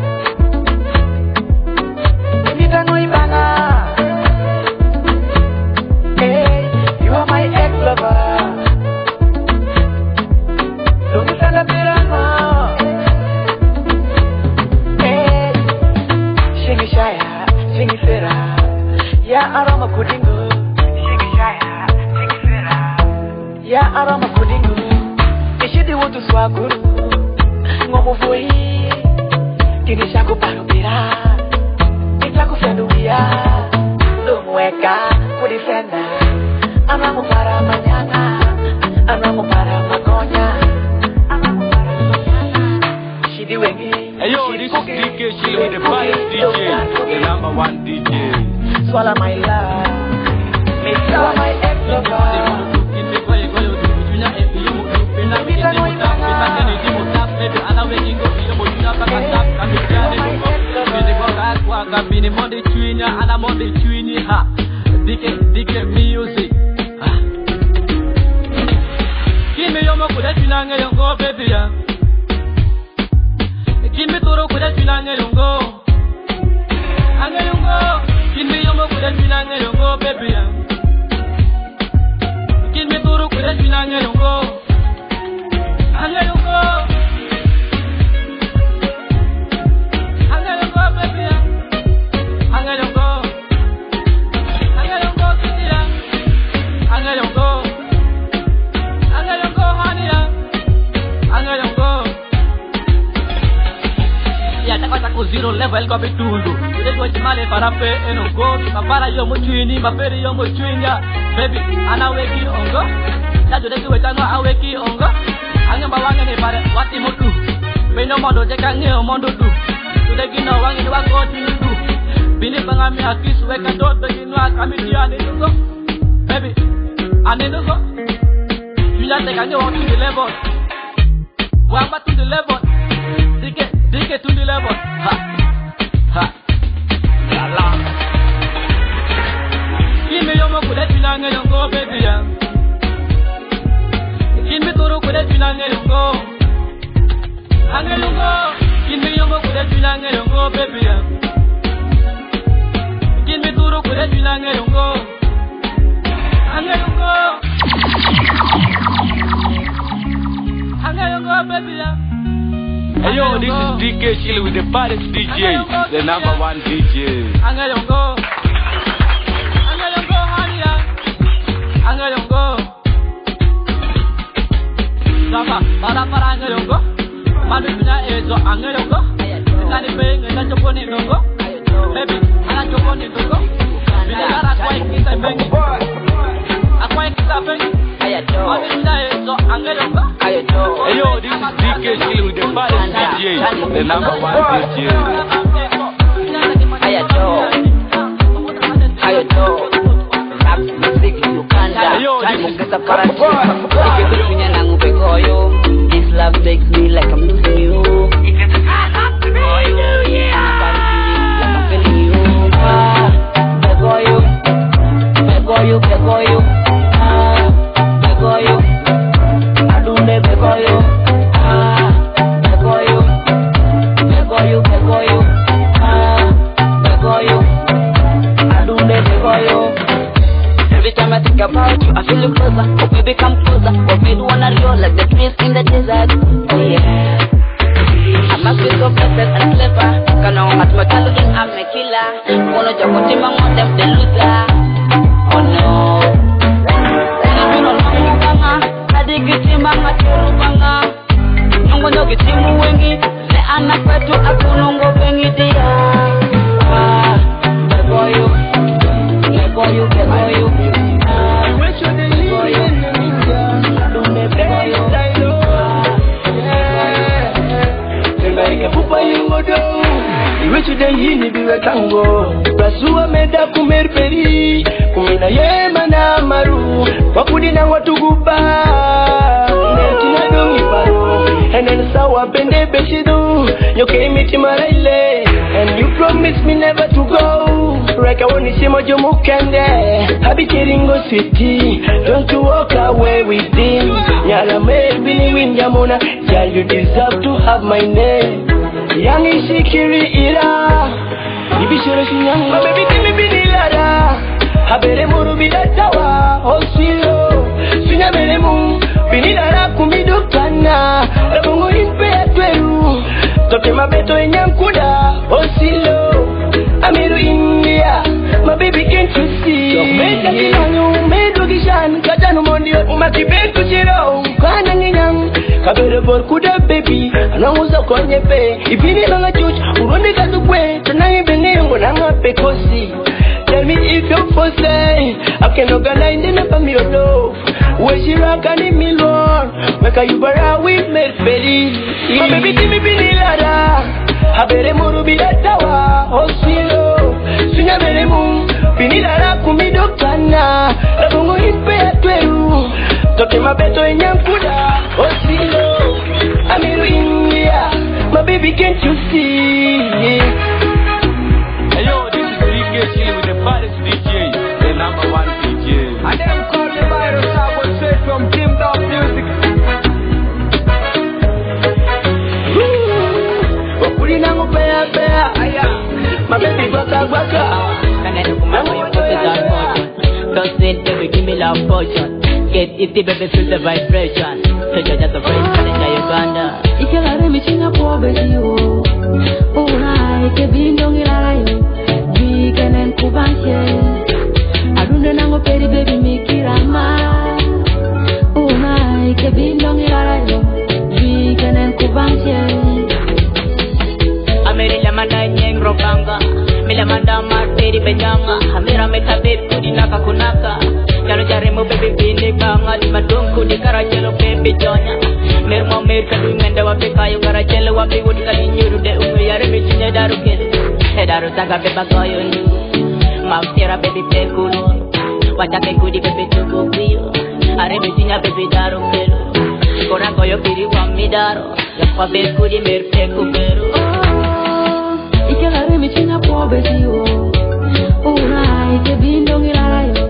Nita no ibana. Hey, you are my ex-lover. Don't be sad about Hey, shingi shaya, shingi fera. Ya aroma kudingo. Shingi shaya, shingi fera. Ya aroma kudingo. Ishidi wutu swaguru. Ngomo foi Kini shaku parubira Itla kufenduia Lumweka Kudifenda Anamu para mañana Anamu para magonya Anamu para mañana Shidi wengi Hey yo, this is D K Chile with the baddest D J, the number one D J. Swallow my love Me swallow my ex-lover Gambini Monday Twinia and I'm on the Twinia ha Dike Dike music Give me your mo kuda twinanga yongo baby ya Give me toro kuda twinanga yongo Anga yongo Give me your mo kuda twinanga yongo baby ya Give me toro kuda twinanga yongo Anga yongo Zero level go bitundu Ule go chimale para pe eno go Mapara yo mo chwini, maperi yo mo chwinga Baby, ana weki ongo Jajo deki wetano aweki ongo Ange mbawange ne pare wati mo tu Beno modo jeka nge o mondo tu Tudeki no wange ni wako tu Bini pangami akisu weka dot Begi nwa kami diya ane nugo Baby, ane nugo Tunya teka nge wang to the level Wamba to the level Dike, dike to the level Ha, ha, la la Kimi yomo kude tunange yongo baby ya Kimi toro kude tunange yongo Ange yongo Kimi yomo kude tunange yongo baby ya Kimi toro kude tunange yongo Ange yongo Ange yongo baby ya Hey yo, this is D K Chile with the baddest D J, the number one D J. Anga yongo, anga yongo hania, anga yongo. Sama, para para anga yongo. Manu punya ezo anga yongo. Kani pe ngenda choponi yongo. Baby, ana choponi yongo. Bila cara kwa kita bengi. Akwa kita bengi. Manu punya ezo anga yongo. Hey yo, this is D K Chile with the baddest D J, the number one D J. Ayato, ayato, rap music Uganda. Mungkata para Ike punya nangu pegoyo. This love makes me like I'm losing you. Ike pegoyo, yeah. Like I'm feeling you. Ah, pegoyo, pegoyo, pegoyo. Ah, pegoyo, adunde pegoyo. Ah, pegoyo, pegoyo, pegoyo. Ah, pegoyo, adunde pegoyo. Every time I think about you, I feel you closer. Oh baby, come closer. What made you wanna roll like the trees in the desert? Oh yeah. I must be so blessed and clever. Can I But I look I'm a killer. Wanna jump on them, I'm them the loser. Oh no. You know I'm banga. I dig it in my maturu banga. Nungo no get timu wengi. Le ana kwetu akunungo wengi dia. Ah, bego you, bego you, bego you. Ah, bego you, bego you. Like a pupa yungodo, iwe chude hini biwe tango. Basua meda kumerperi, kumina yema na maru. Wakudi na watu guba, netina dongi paro. And then sawa bende beshidu, yoke miti maraile. And you promised me never to go. Reka woni shimo jomu kende. Habi kiringo city, don't you walk away with him. Nyala me bini winjamona, girl you deserve to have my name. Yang isikiri ira, ibishiro shinyang. My baby give me bini lara, habere muru bidatawa, osilo. Sunya bere mu, bini lara kumidukana. Rabongo impe atweru, toke mabeto enyankuda, osilo. Amiru India, my baby can't you see? Yo meka kilanyo, medo gishan, katanu mondio, umakibetu chiro, kana nginyang. Kabere bor kuda baby, anauza konye pe. Ibini banga chuch, uronde katukwe, tanangi bene ngonanga pekosi. Tell me if you're for say, I can organize in a family of love. Where she rock and in me lord, meka you bara with me feli. My baby give me bini lada, habere muru bidatawa, osilo. Sunya bere mu, bini lada kumidokana. Rabongo impe atweru, toke mabeto enyankuda, osilo. Amiru India, my baby can't you see? Hey yo, this is D K Chili with the baddest D J, the number one D J. And them call the virus, I would say from Jim Dog Music. Wakuri nangu pea pea, aya. My baby waka waka. And then come on, you put it on motion. Don't sit there, give me love potion. Get it, baby, feel the vibration. So you're just a friend, and enjoy Uganda. Ike la remi chinga po besi yo. Una ike bindong ilayo. Bikenen kubanche. Adunde nango peri baby mikirama. Una ike bindong ilayo. Bikenen kubanche. Ameri la manda nyeng rokanga. Mila manda materi benyanga. Amira metabe kudi naka kunaka. Jalo jare mo baby bini banga di madonku di karachelo baby jonya. Mer mo mer kadu ngenda wa peka yo karachelo wa bi wudi kali nyuru de umu yare mi chinya daru kele. He daru taga beba koyo nyu. Maftera baby pekulu. Wacha pekudi baby tuku biyo. Are mi chinya baby daru kelo. Kora koyo piri wa mi daro. Yakwa pekudi mer peku beru. Oh, ike la remi chinga po besi yo. Una ike bindong ilayo.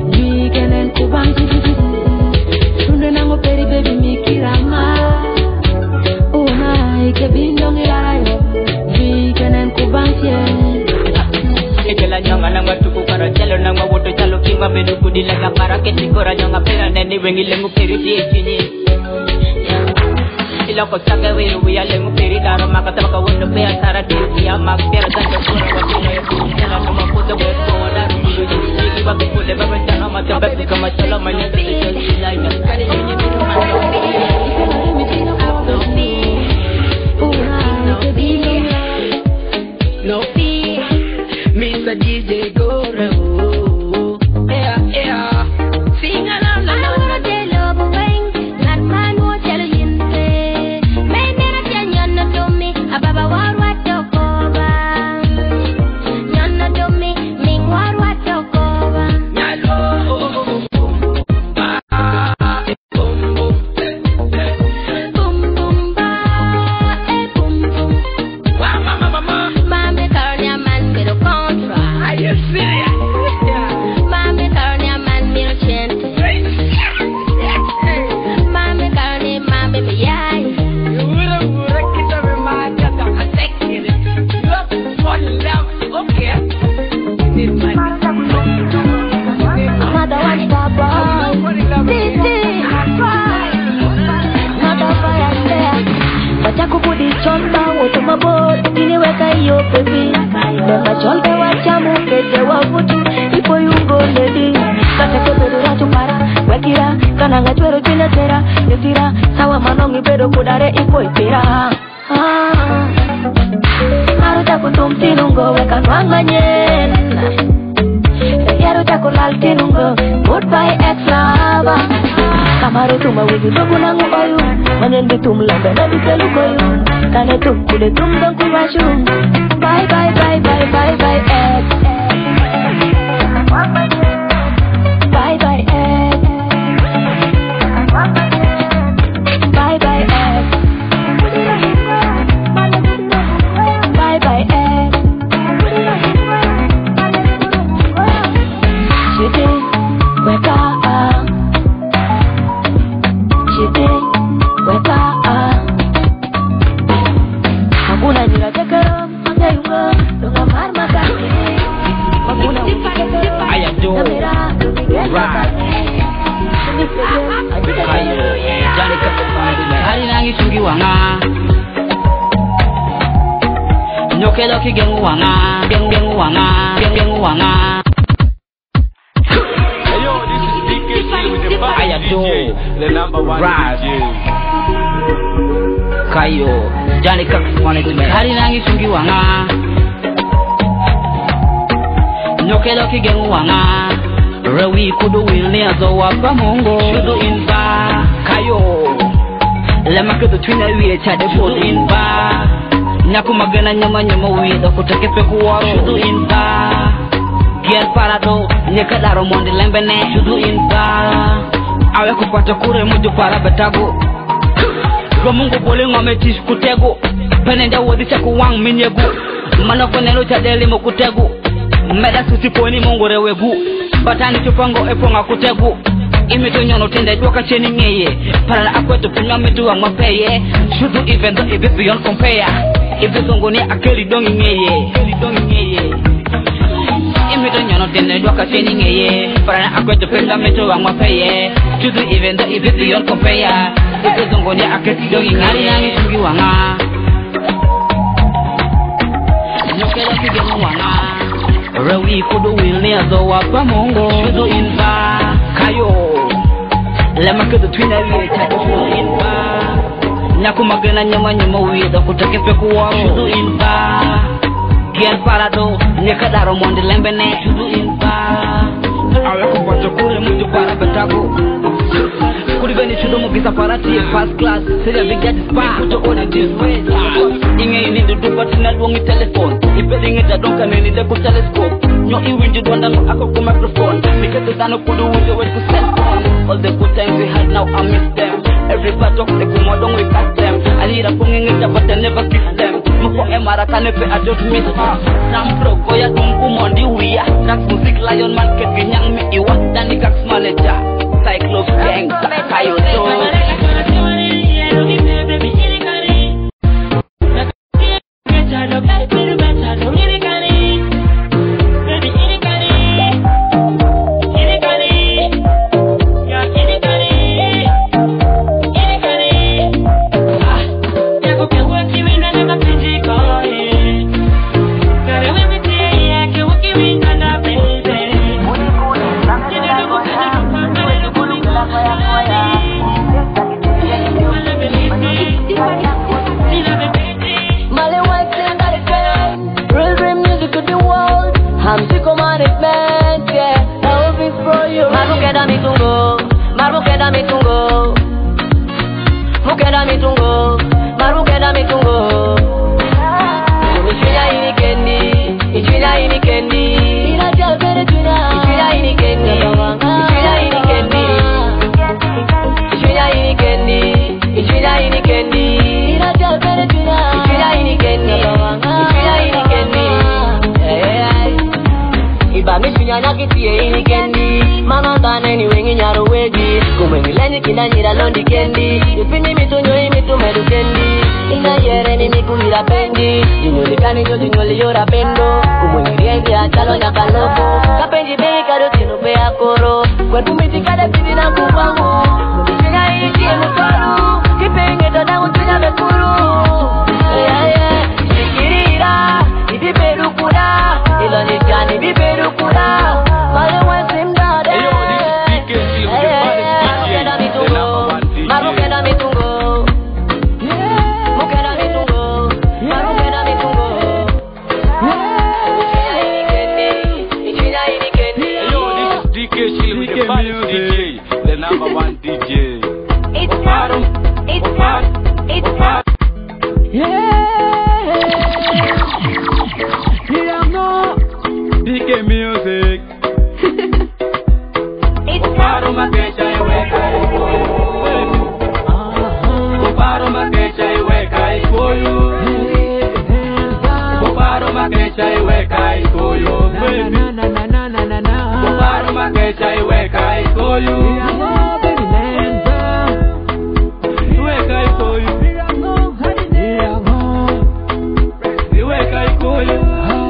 Tunde nango peri baby mikirama. Una ike bindong ilayo. Bikenen kubanche. Ejela nyanga nanga tuku karo chelo nanga woto chalo kinga bedu kudila kapara keti kora nyanga pera nene wengi lengu peri die chini. Ila ko saka weru wiya lengu peri daro makata baka wondo pea sara diu ya mak pera tanda kora wakina ya kusela numa puta weru wala ruju jiki wabi kule baba chana mata babi kama chala manya tete chali ilaika kare jini miru manya no fear, Mister D J Gora. Yeah, yeah. Sing along, la la la. Chomba wote mabodi, ngine we kaka yo baby. Never jump the watch amu kete wafutu. Ipo yungo lady. Kata kebedo ratu para. Wekira kananga chwero jina tera. Yetira sawa manongi bedo kudare ipo ipira. Ah. Haruta kutum tinungo weka nwanga nyen. Quiero te colar tinungo. Goodbye ex-lover. Kamaro tuma wiji dogu nangu oyu. Manyendi tum lambe na biselu koyu. Kane tum kule tum don kuwashu. Bye bye bye bye bye bye ex. Bye bye ex. Bye bye ex. Bye bye ex. Shitty, wake up. Shitty, wake up. Hakuna jira tekero, mangayungo, donga marma kaki. Hakuna utikero, Ayado, right. Kayo, jani kapapadi. Hari nangi sungi wanga. Nyoke doki gengu wanga, gengu gengu wanga, gengu gengu wanga. Ayado, the number one right. D J. Kayo, jani kapapadi. Hari nangi sungi wanga. Nyoke doki gengu wanga. Rawi kudu wilni azo wapa mongo. Shudu inba. Kayo, lema kudu twina wiye chade fodu inba. Nyaku magana nyama nyama wiye kutake peku waro. Shudu inba. Gier parado, nyeka daro mondi lembene. Shudu inba. Awe kupata kure muju para betago. Romungu bole ngome tish kutego. Penenda wodi chaku wang minyegu. Manoko nelo chadeli mo kutegu. Meda susiponi mongo rewegu. Batani chupango eponga kutegu. Imito nyono tende doka cheni ngeye. Para akwetu punya mitu wa mapeye. Shudu even though it beyond compare. Ibe zongoni akeli dongi ngeye. Akeli dongi ngeye. Imito nyono tende doka cheni ngeye. Para akwetu punya mitu wa mapeye. Shudu even though it beyond compare. Ibe zongoni akeli dongi ngeye. Nangi sungi wanga. Nyokela kigemu wanga. Rawi kudu wilni azo wapa mongo. Shudu inba. Kayo, lema kudu twina wiye chade shudu inba. Nyaku magana nyama nyama wiye da kutake peku waro. Shudu inba. Gier parado, nyeka daro mondi lembene. Shudu inba. Awe kupata kure muju para betago. Kuri veni shudu mugisa parati first class. Seria bigya dispa. Kuto ona disway. Inge ini dudu batina luongi telefone. Ipeli inge jadonka nini de ku telescope. Nyo iwinju donda no ako ku microphone. Mikete dano kudu winjo with ku cell phone. All the good times we had now I miss them. Every part of the kumodong we cut them. Alira punginge but I never kiss them. Muko emara kanepe I just miss her. Sam pro koya tumpu mondi uya. Tracks music lion man ket ginyang me iwa. Dani kaks manager. Cyclops gang kayo do. Kinanyira londi kendi Yupini mitunyo imitu medu kendi Ina yere ni miku hira pendi Jinyoli kani jo jinyoli yora pendo Kumwengiriengi atalo nyakaloko Kapenji bei kado tinu pea koro Kwetu mitikade pidi na kubangu Kumishinya iti emutoru Kipenge toda utina mekuru Yeah yeah Shikirira K Music. Comparo makecha iweka ikoyo. Comparo makecha iweka ikoyo. Comparo makecha iweka ikoyo. Comparo makecha iweka ikoyo. Iweka ikoyo. Iweka ikoyo.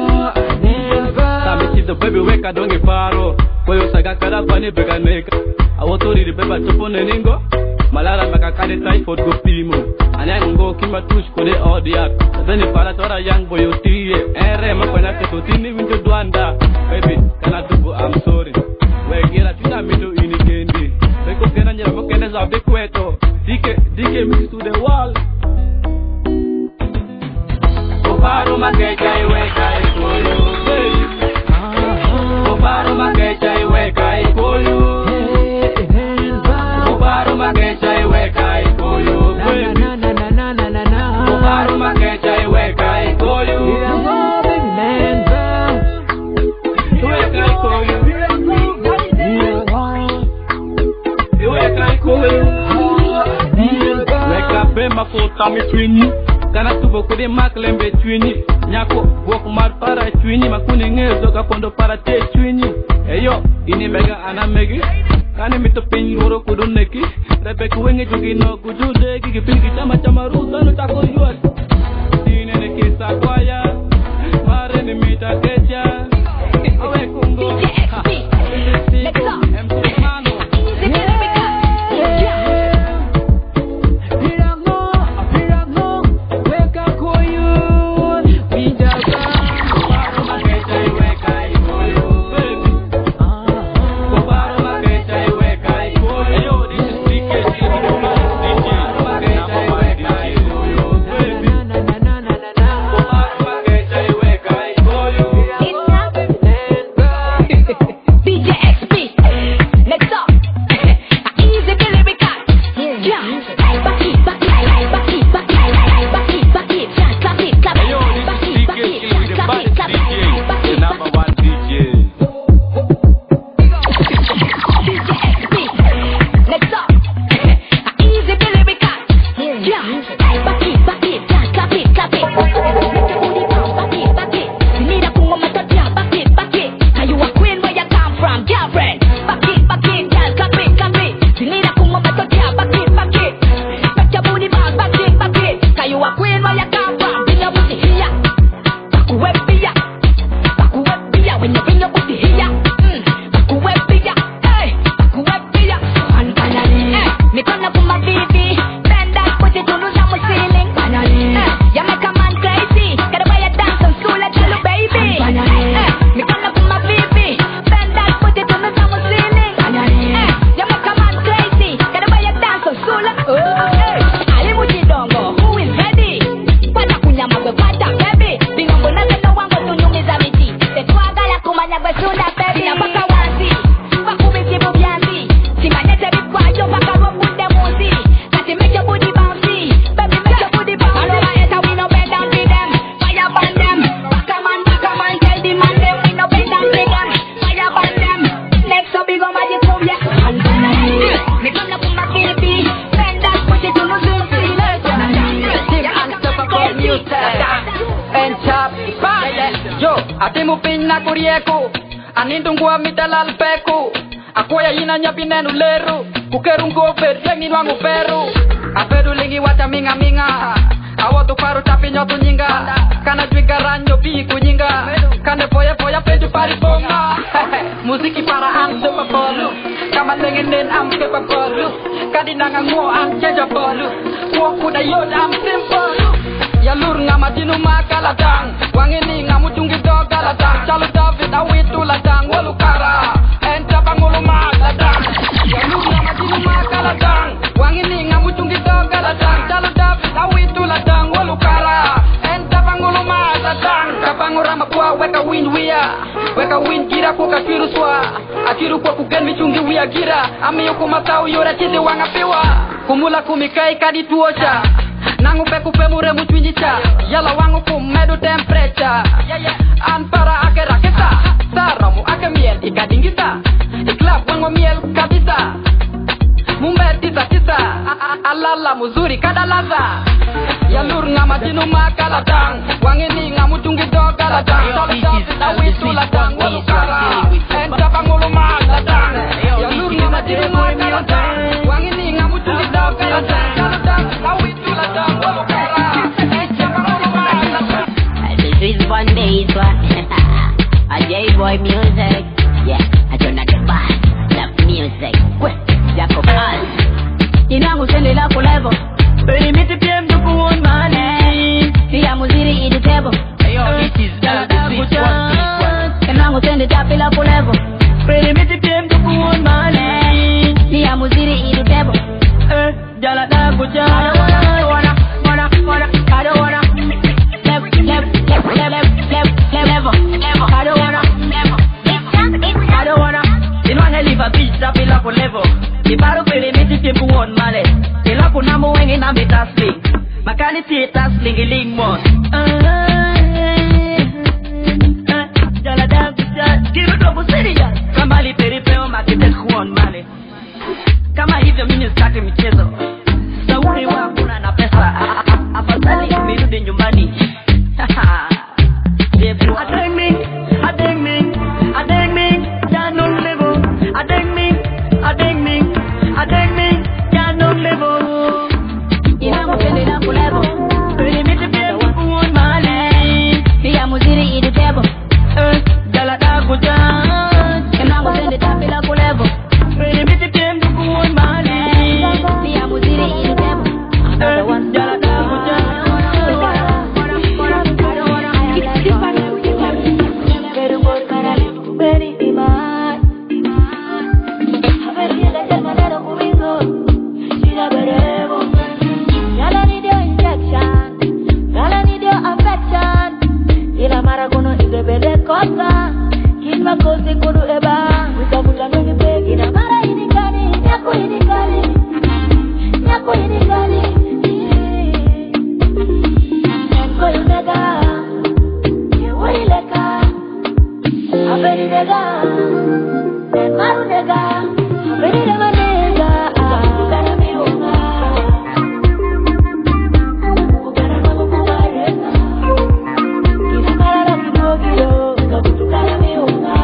Tami chito baby weka donge paro. Koyo saga kara bani bega neka. Awotori ribeba chopo neningo. Malara makakade typhoid go pimo. Anya ngo kima tush kode audiak. Tadani para tora yang boyo tiye. Ere makwena ketotini winto duanda. Baby, kana tubu I'm sorry. Wegira tuna mido inikendi. Beko kena njera mokene za bekweto. Dike, dike mix to the wall. Comparo makecha iweka ikoyo. Comparo makecha iweka ikoyo. Comparo makecha iweka ikoyo. Comparo makecha iweka ikoyo. Iweka ikoyo. Iweka ikoyo. Weka pema kota mi twini. Kana tubo kode maklembe twini. Nyako wok mar para twini. Makuni ngezo kapondo para te twini. Eyo ini mega anamegi. Kani mito pin goro kudu neki. Repek wenge jogi no kujude. Gigi pingi chama chama ruta no tako yuas. Dine ne kisa kwaya. Mare ni mita kecha. Awe kungo. Let's go. Atimu pinna kurieku Anindungua mitalal peku Akoya ina nyapinenu leru Kukerungo fer yengi nwangu peru Apedu lingi wacha minga minga Awotu paru tapi nyotu nyinga Kana jwiga ranyo pi kunyinga Kane poya poya pedu pari bonga Musiki para am sepa polu Kama tengen am sepa polu Kadinanga ngo am jeja polu Woku da yod am simple Yalur ngama jinu makaladang Wangini ngamu chungi do galadang Chalu David awitu ladang Walukara Enta bangulu maladang Yalur ngama jinu makaladang Wangini ngamu chungi do galadang Chalu David awitu ladang Walukara Enta bangulu maladang Kapangura mapua weka win wia Weka win gira kuka kiru swa Akiru kwa kugen michungi wia gira Ami yuku matau yura chidi wanga piwa Kumula kumikai kadi tuocha Nangu peku pemure muchwinjicha Yala wangu kumedu temperature An para akera kesa Sa ikadingisa iklap wango miel kabisa mumbe tisa tisa alala muzuri kadalaza yalur ngama jinu makalatang wangini ngamutungi do kalatang na witu latang walukara enta pangulu malatang yalur ngama jinu makalatang wangini ngamutungi do kalatang na witu latang walukara enta pangulu malatang. This is one day one a J-boy music, yeah, I don't know the band, the music, quick, Jacob Hall. Inangu sende la kulevo Perimiti P M duku on money Pia muziri idi tebo Ayo, this is uh, this is one, this one. Inangu sende tapi la kulevo Perimiti P M duku on money Pia muziri idi tebo Eh, jala da kuja I don't wanna, wanna, wanna, I don't wanna Lev, lev, lev, lev, lev, lev, level I don't wanna, I don't wanna Inwange liva bitch tapi la kulevo Ibaru perimiti P M on money Ila kuna muwengi na mitasling Makani ti tasling iling mo Jala da kuja Kiru dobu siria Kamali peripeo makite kuon male Kama hivyo mimi sitaki michezo Sauri wangu na pesa Afadhali mirudi nyumbani Adeng me, adeng me, adeng me Jano levo Adeng me, adeng me, adeng me Jano levo Inangu sende la kulevo Perimiti P M kuon male Pia muziri idi tebo Jala da kuja Inangu sende tapi la kulevo Perimiti P M kuon male Pia muziri idi tebo Jala da kuja Kosi kudu eba, wikabuta nwenye pegi na mara ini kani, nyako ini kani, nyako ini kani, nyako inega, yewo ileka, abeni nega, nemaru nega, abeni nega nega, ukana miunga, ukana mamu kuwareka, kina marara kibogiro, wikabutu kana miunga.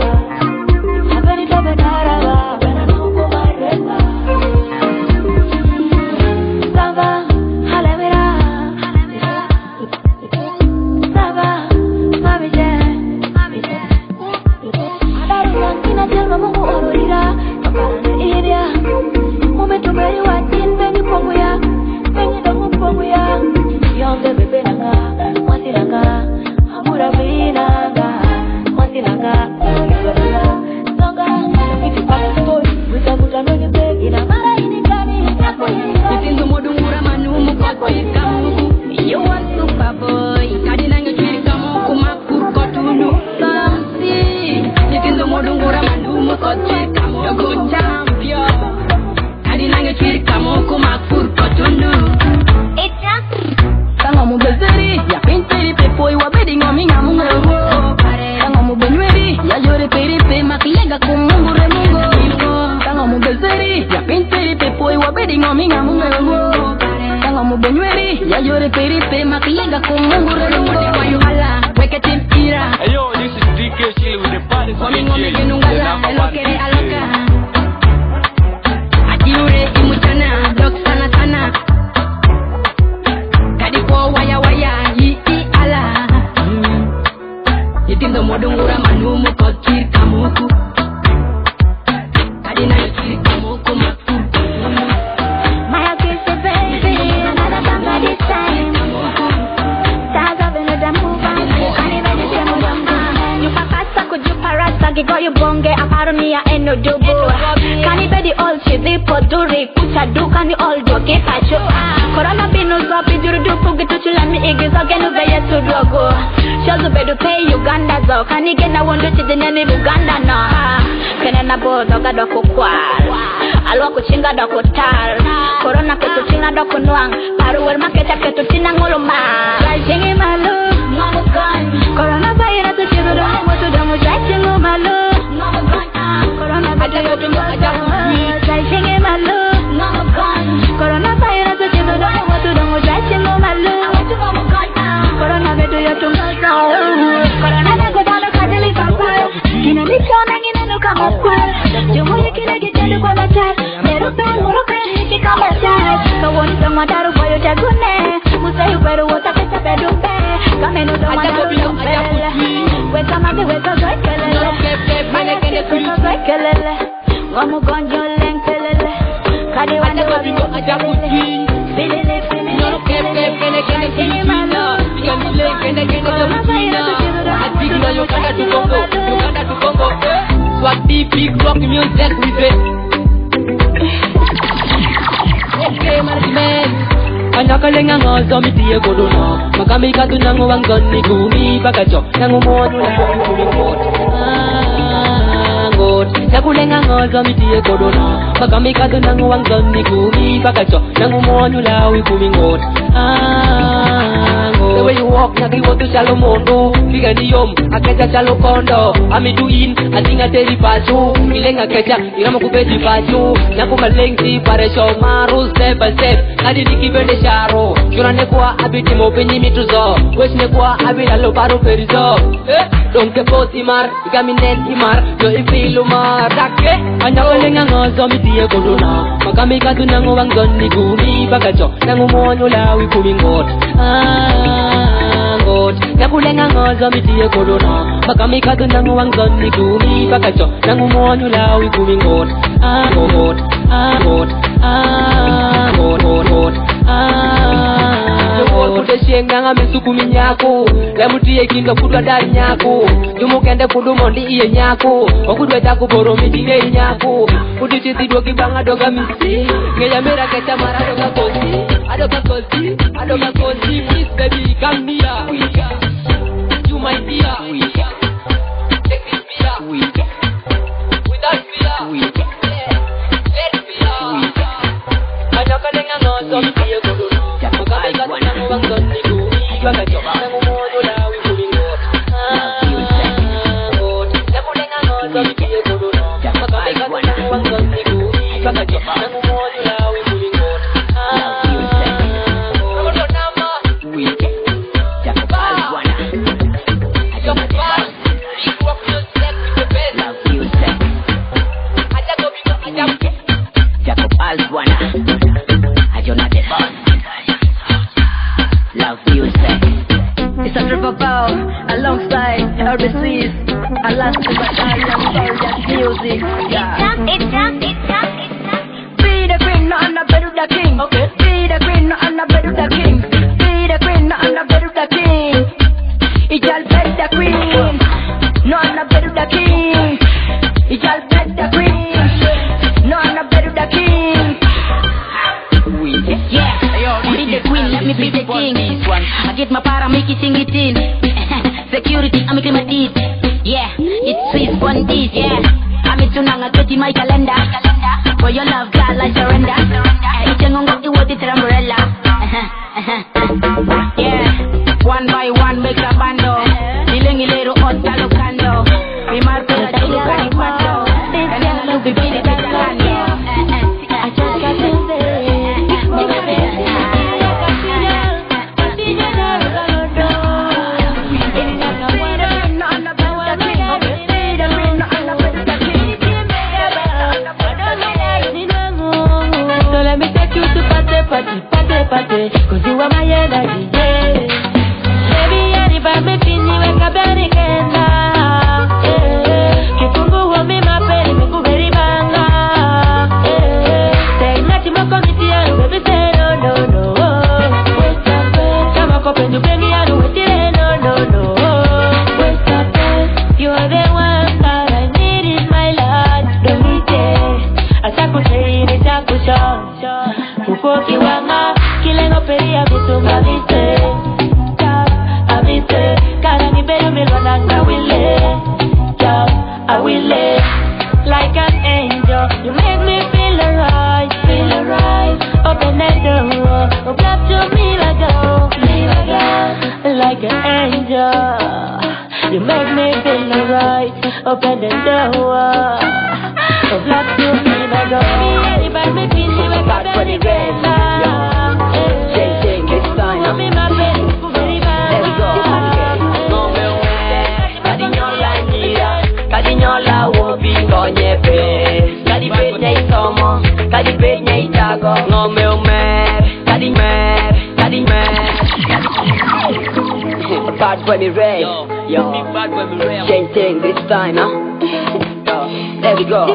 Ayo, this is D K Chile with the baddest D J, the number one D J. Ajure imutana, dok sana sana. Kadipo waya waya, yi i ala. Yitindo modungura manumu kochir kamuku. Kadina yikiri kamuku makuku. Maya kisse baby, another banga this time. Taza veneda muva, ani veneda muva. Nyupakasa kujuparasa, gigoyo bonge, aparonia eno dubu. Kani bedi all chizi poduri, kucha duka ni all doge pacho. Corona binu zopi juru dupu gitu chulami igizo genu veye sudogo. Shozu bedu pay Uganda zo, kani gena wondo chidineni Uganda no. Kene na bozo gado kukwal, alwa kuchinga do kutar. Corona ketu china do kunwang, paru wer maketa ketu china nguluma. Chingi malu, corona virus chizu do mutu do mujachi ngumalu. kelele Wamu gonjo len kelele Kadi wande wabingo ajabuti Bilele bilele Nyoro kep kep kene kene Filipina Kene len kene kene Filipina Adigna yokanda tu Congo Yokanda tu Congo Swati big rock music with it Okay man Anakalenga ngozo mitiye kodona Makamika tu nango wangoni kumi Bakacho nango modu la kumi modu Nakulenga ngozo mitiye kodona Makamika tu nango wangoni kumi Bakacho nango modu la kumi modu The way you walk, nagi wotu chalo mondo Figa ni yom, akecha chalo kondo Ami duin, atinga teri pasu Ilenga kecha, irama kubeti pasu Naku malengsi, pare show maru Step by step, nadi niki bende sharo Jura nekwa, abiti mo penyi mituzo Wesh nekwa, abita lo paru perizo Eh, donke posi mar, igami nen imar Yo ifilu mar, dake Anyakolenga ngozo mitiye kodona Makamika tu nango wangoni gumi Bakacho, nango monyo lawi kumi ngot Ah, ngot Nakulenga ngozo mitiye kodona Makamika tu nango wangoni gumi Bakacho, nango monyo lawi kumi ngot Ah, ngot, ah, ngot Ah, ngot, ngot, ngot Ah, ngot Kude shenga nga mesuku minyako Lemutiye kinga kutwa dari nyako Jumu kende kudumo ndi iye nyako Okudwe taku boro mitine nyako Kudu chiti doki banga doga misi Ngeya mera kecha mara doga kosi Adoga kosi, adoga kosi Please baby come near You my dear Take me fear Without fear Let fear Anakalenga ngozo mitiye kodona Makamika tu nango wangoni kumi Bakacho nango mojo la wikumi ngot Ngot Nakulenga ngozo mitiye kodona Makamika tu nango wangoni kumi Bakacho nango mojo la wikumi ngot It's a triple bow alongside R B C's Alaska Battalion Soldiers music. Yeah. It's jump, it's jump, it's jump. Be the queen, not on the bed of the king. Okay. Be the queen, not on the bed of the king. Be the queen, not on the bed of the king. It's all bed the queen, not on the bed of the king. It's all bed the queen, not on the bed of the king. Yeah, be the queen, let me be the king. I get my para, make it sing it in. Security, I'm making my teeth. Yeah, it's Swiss Bondis, yeah. I'm in Tunanga, get in my calendar. For your love, girl, I surrender. It's a ngongo, you want it umbrella. Yeah, one by one, make a bando. Feeling a little hot, talo cando. We mark the talo canipato. And then I look the baby, that's a cando. I just got to say. Party, party, party, cause you are my energy, yeah. Baby, anybody me feel you like a berry kenda, yeah. Kifungu wa mi mapeli, miku very banga, yeah. Say nothing more committee, and baby say no, no, no. What's up, babe? Come on, come and bring me out, wait till no, no, no. What's up, babe? You are the one that I need in my life, don't need it. I taku say, I taku show. Upoki wanga, kilengo peria mitunga vite Chap, avite, kana ni beyo milwananga wile Chap, I wile Like an angel, you make me feel alright, feel alright Open the door, open up to me like a, me like a Like an angel, you make me feel alright Open the door, open up to me like a Anybody make me feel like a baby Kadinyola wo bingo nyepe Kadi penya isomo Kadi penya itago Ngome umer Kadi mer Kadi mer bad boy me Ray. Yo, yo. Big bad boy me Ray. Same thing this time, huh? Yo, there we go.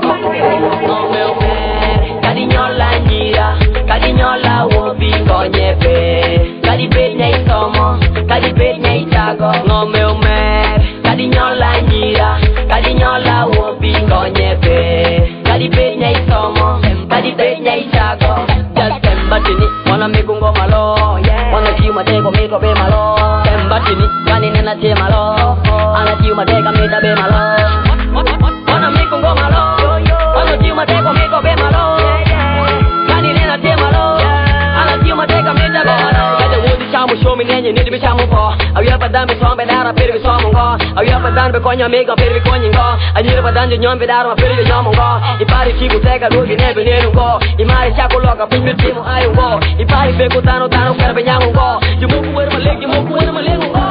Kadinyola nyira, kadinyola wobi konyepe. Kadibet nyai somo, kadibet nyai chago. Ngome umer, kadinyola nyira, kadinyola wobi konyepe. Kadibet nyai somo, kadibet nyai chago. Just tembatini, wana mikungo malo. Wana tiuma teko miko be malo. Tembatini, kani nena te malo. Ana tiuma teka mita be malo. Wana mikungo malo. Wana tiuma teko miko be malo. Kani nena te malo. Ana tiuma teka mita be malo. Kada wudi chamu show me nenye nidi be chamu po. Awiya padan be sombe dara peri be somu go. Awiya padan be konya mega peri be konyin go. Anyira padan je nyom be dara peri be nyomu go. Ipari kiku teka rugi nebe nenu go. Imari chako loka pingu timu ayu go. Ipari be kutano tano kara be nyangu go. Jumuku wera malek, jumuku wera malengu go.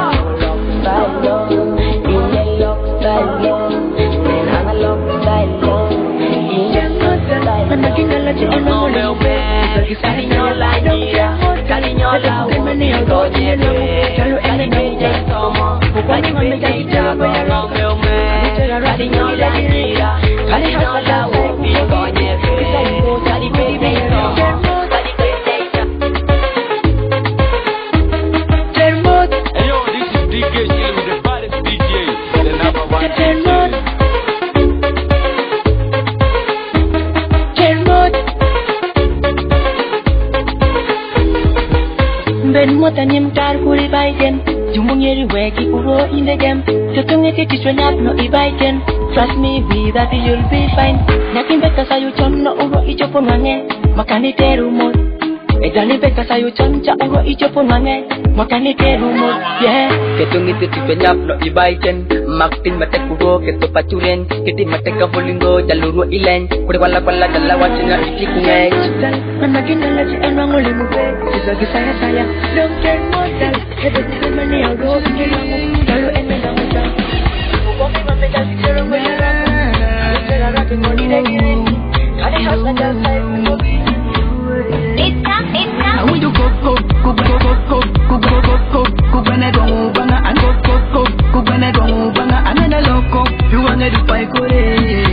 Kadinyola nyira, kadinyola wobi konyepe. Kadibet nyai somo, kadibet nyai chago. Ngome umer, kadinyola nyira, kadinyola wobi konyepe. Kadibet nyai somo, kadibet nyai chago. Hey yo, this is D K chilling with the baddest D J, the number one D J. Ben mota nim tar kuri baiten Jumungeri weki uro in the game Tutungeti tishwenyap no ibaiten Trust me with that you'll be fine Nakin beka sayu chon no uro ichopon wange Makani teru mod Ejali beka sayu chon cha uro ichopon wange Makani teru mod Yeah Ketungeti tishwenyap no ibaiten Maktin mate kuro keto pachuren Kiti mate kavulingo jaluru ilen Kuri wala wala jala wachina iti kungay Manakin alaji enwango limupe Kisagi saya saya Don't turn modal Ebe kusemani au do Inge langu Dalu ene na muda Ubomi mapeta sikero mwela Ukera rapi ngoni degin Kade hasa jasa Ubomi It's up, it's up I want you go go go go go go go go go go go bana go bana and go go go go bana go bana anana loco you wanna do pai kore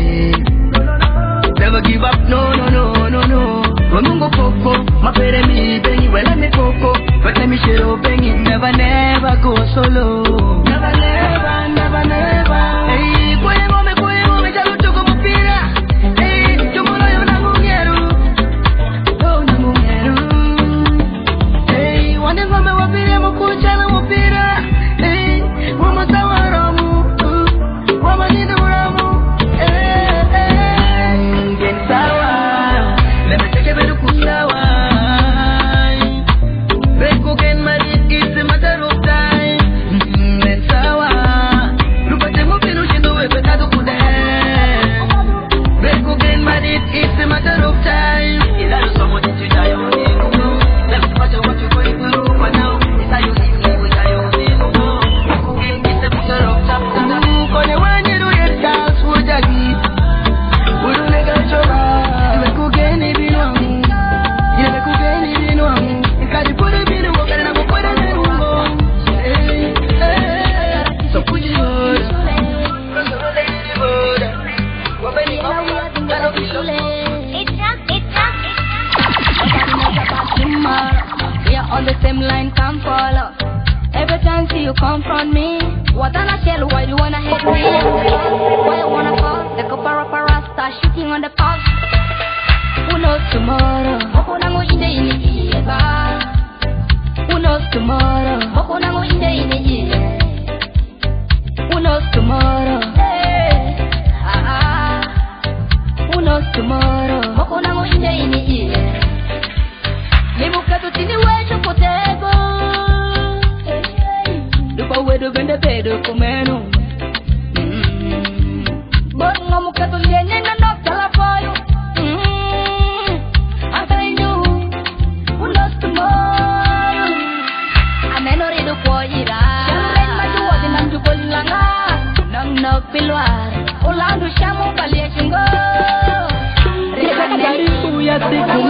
never give up no no no no no Mungo koko mapere mi bengi wela me koko but let me share o bengi never never go solo never never never never hey kwe mo me kwe mo me jalu choko mupira hey chomolo yo na mungeru oh na mungeru hey wane ngome wapire mo kuchana mupira hey wama tawaramu wama nida muramu eh eh gen sawa let me take a bit of kusawa break again man it is a matter of time men sawa lupate mo pinu shindo we pekado kude break again man it is a matter of time ila so much to die on you let me watch what you going through but now it's how you see with how you feel break again is a matter of time kone when you do it dance with jagi ulu nega chola break again it be long you make again it be long kadi pure be no kare na pure na rungo so put you on so no let you go go beni go kano kilo It's up, it's up, it's up We are on the same line, come follow Every time see you confront me What on a shell, why you wanna hate me? Why you wanna fall? The copara para start shooting on the pulse Who knows tomorrow? Hoko nango inde ine ieba Who knows tomorrow? Hoko nango inde ine ieba Who knows tomorrow? Hey, ah ah Who knows tomorrow? Hoko nango inde ine ieba Libuka tutini wecho potego Lupa wedo bende pedo kumeno Bongo mukato lienye na nokta for you I'm telling you Who knows tomorrow Ameno rido kwa ira Shamren maju wadi namju bolilanga Nang nok pilwar Ulandu shamu palie chingo Rika dari suya siku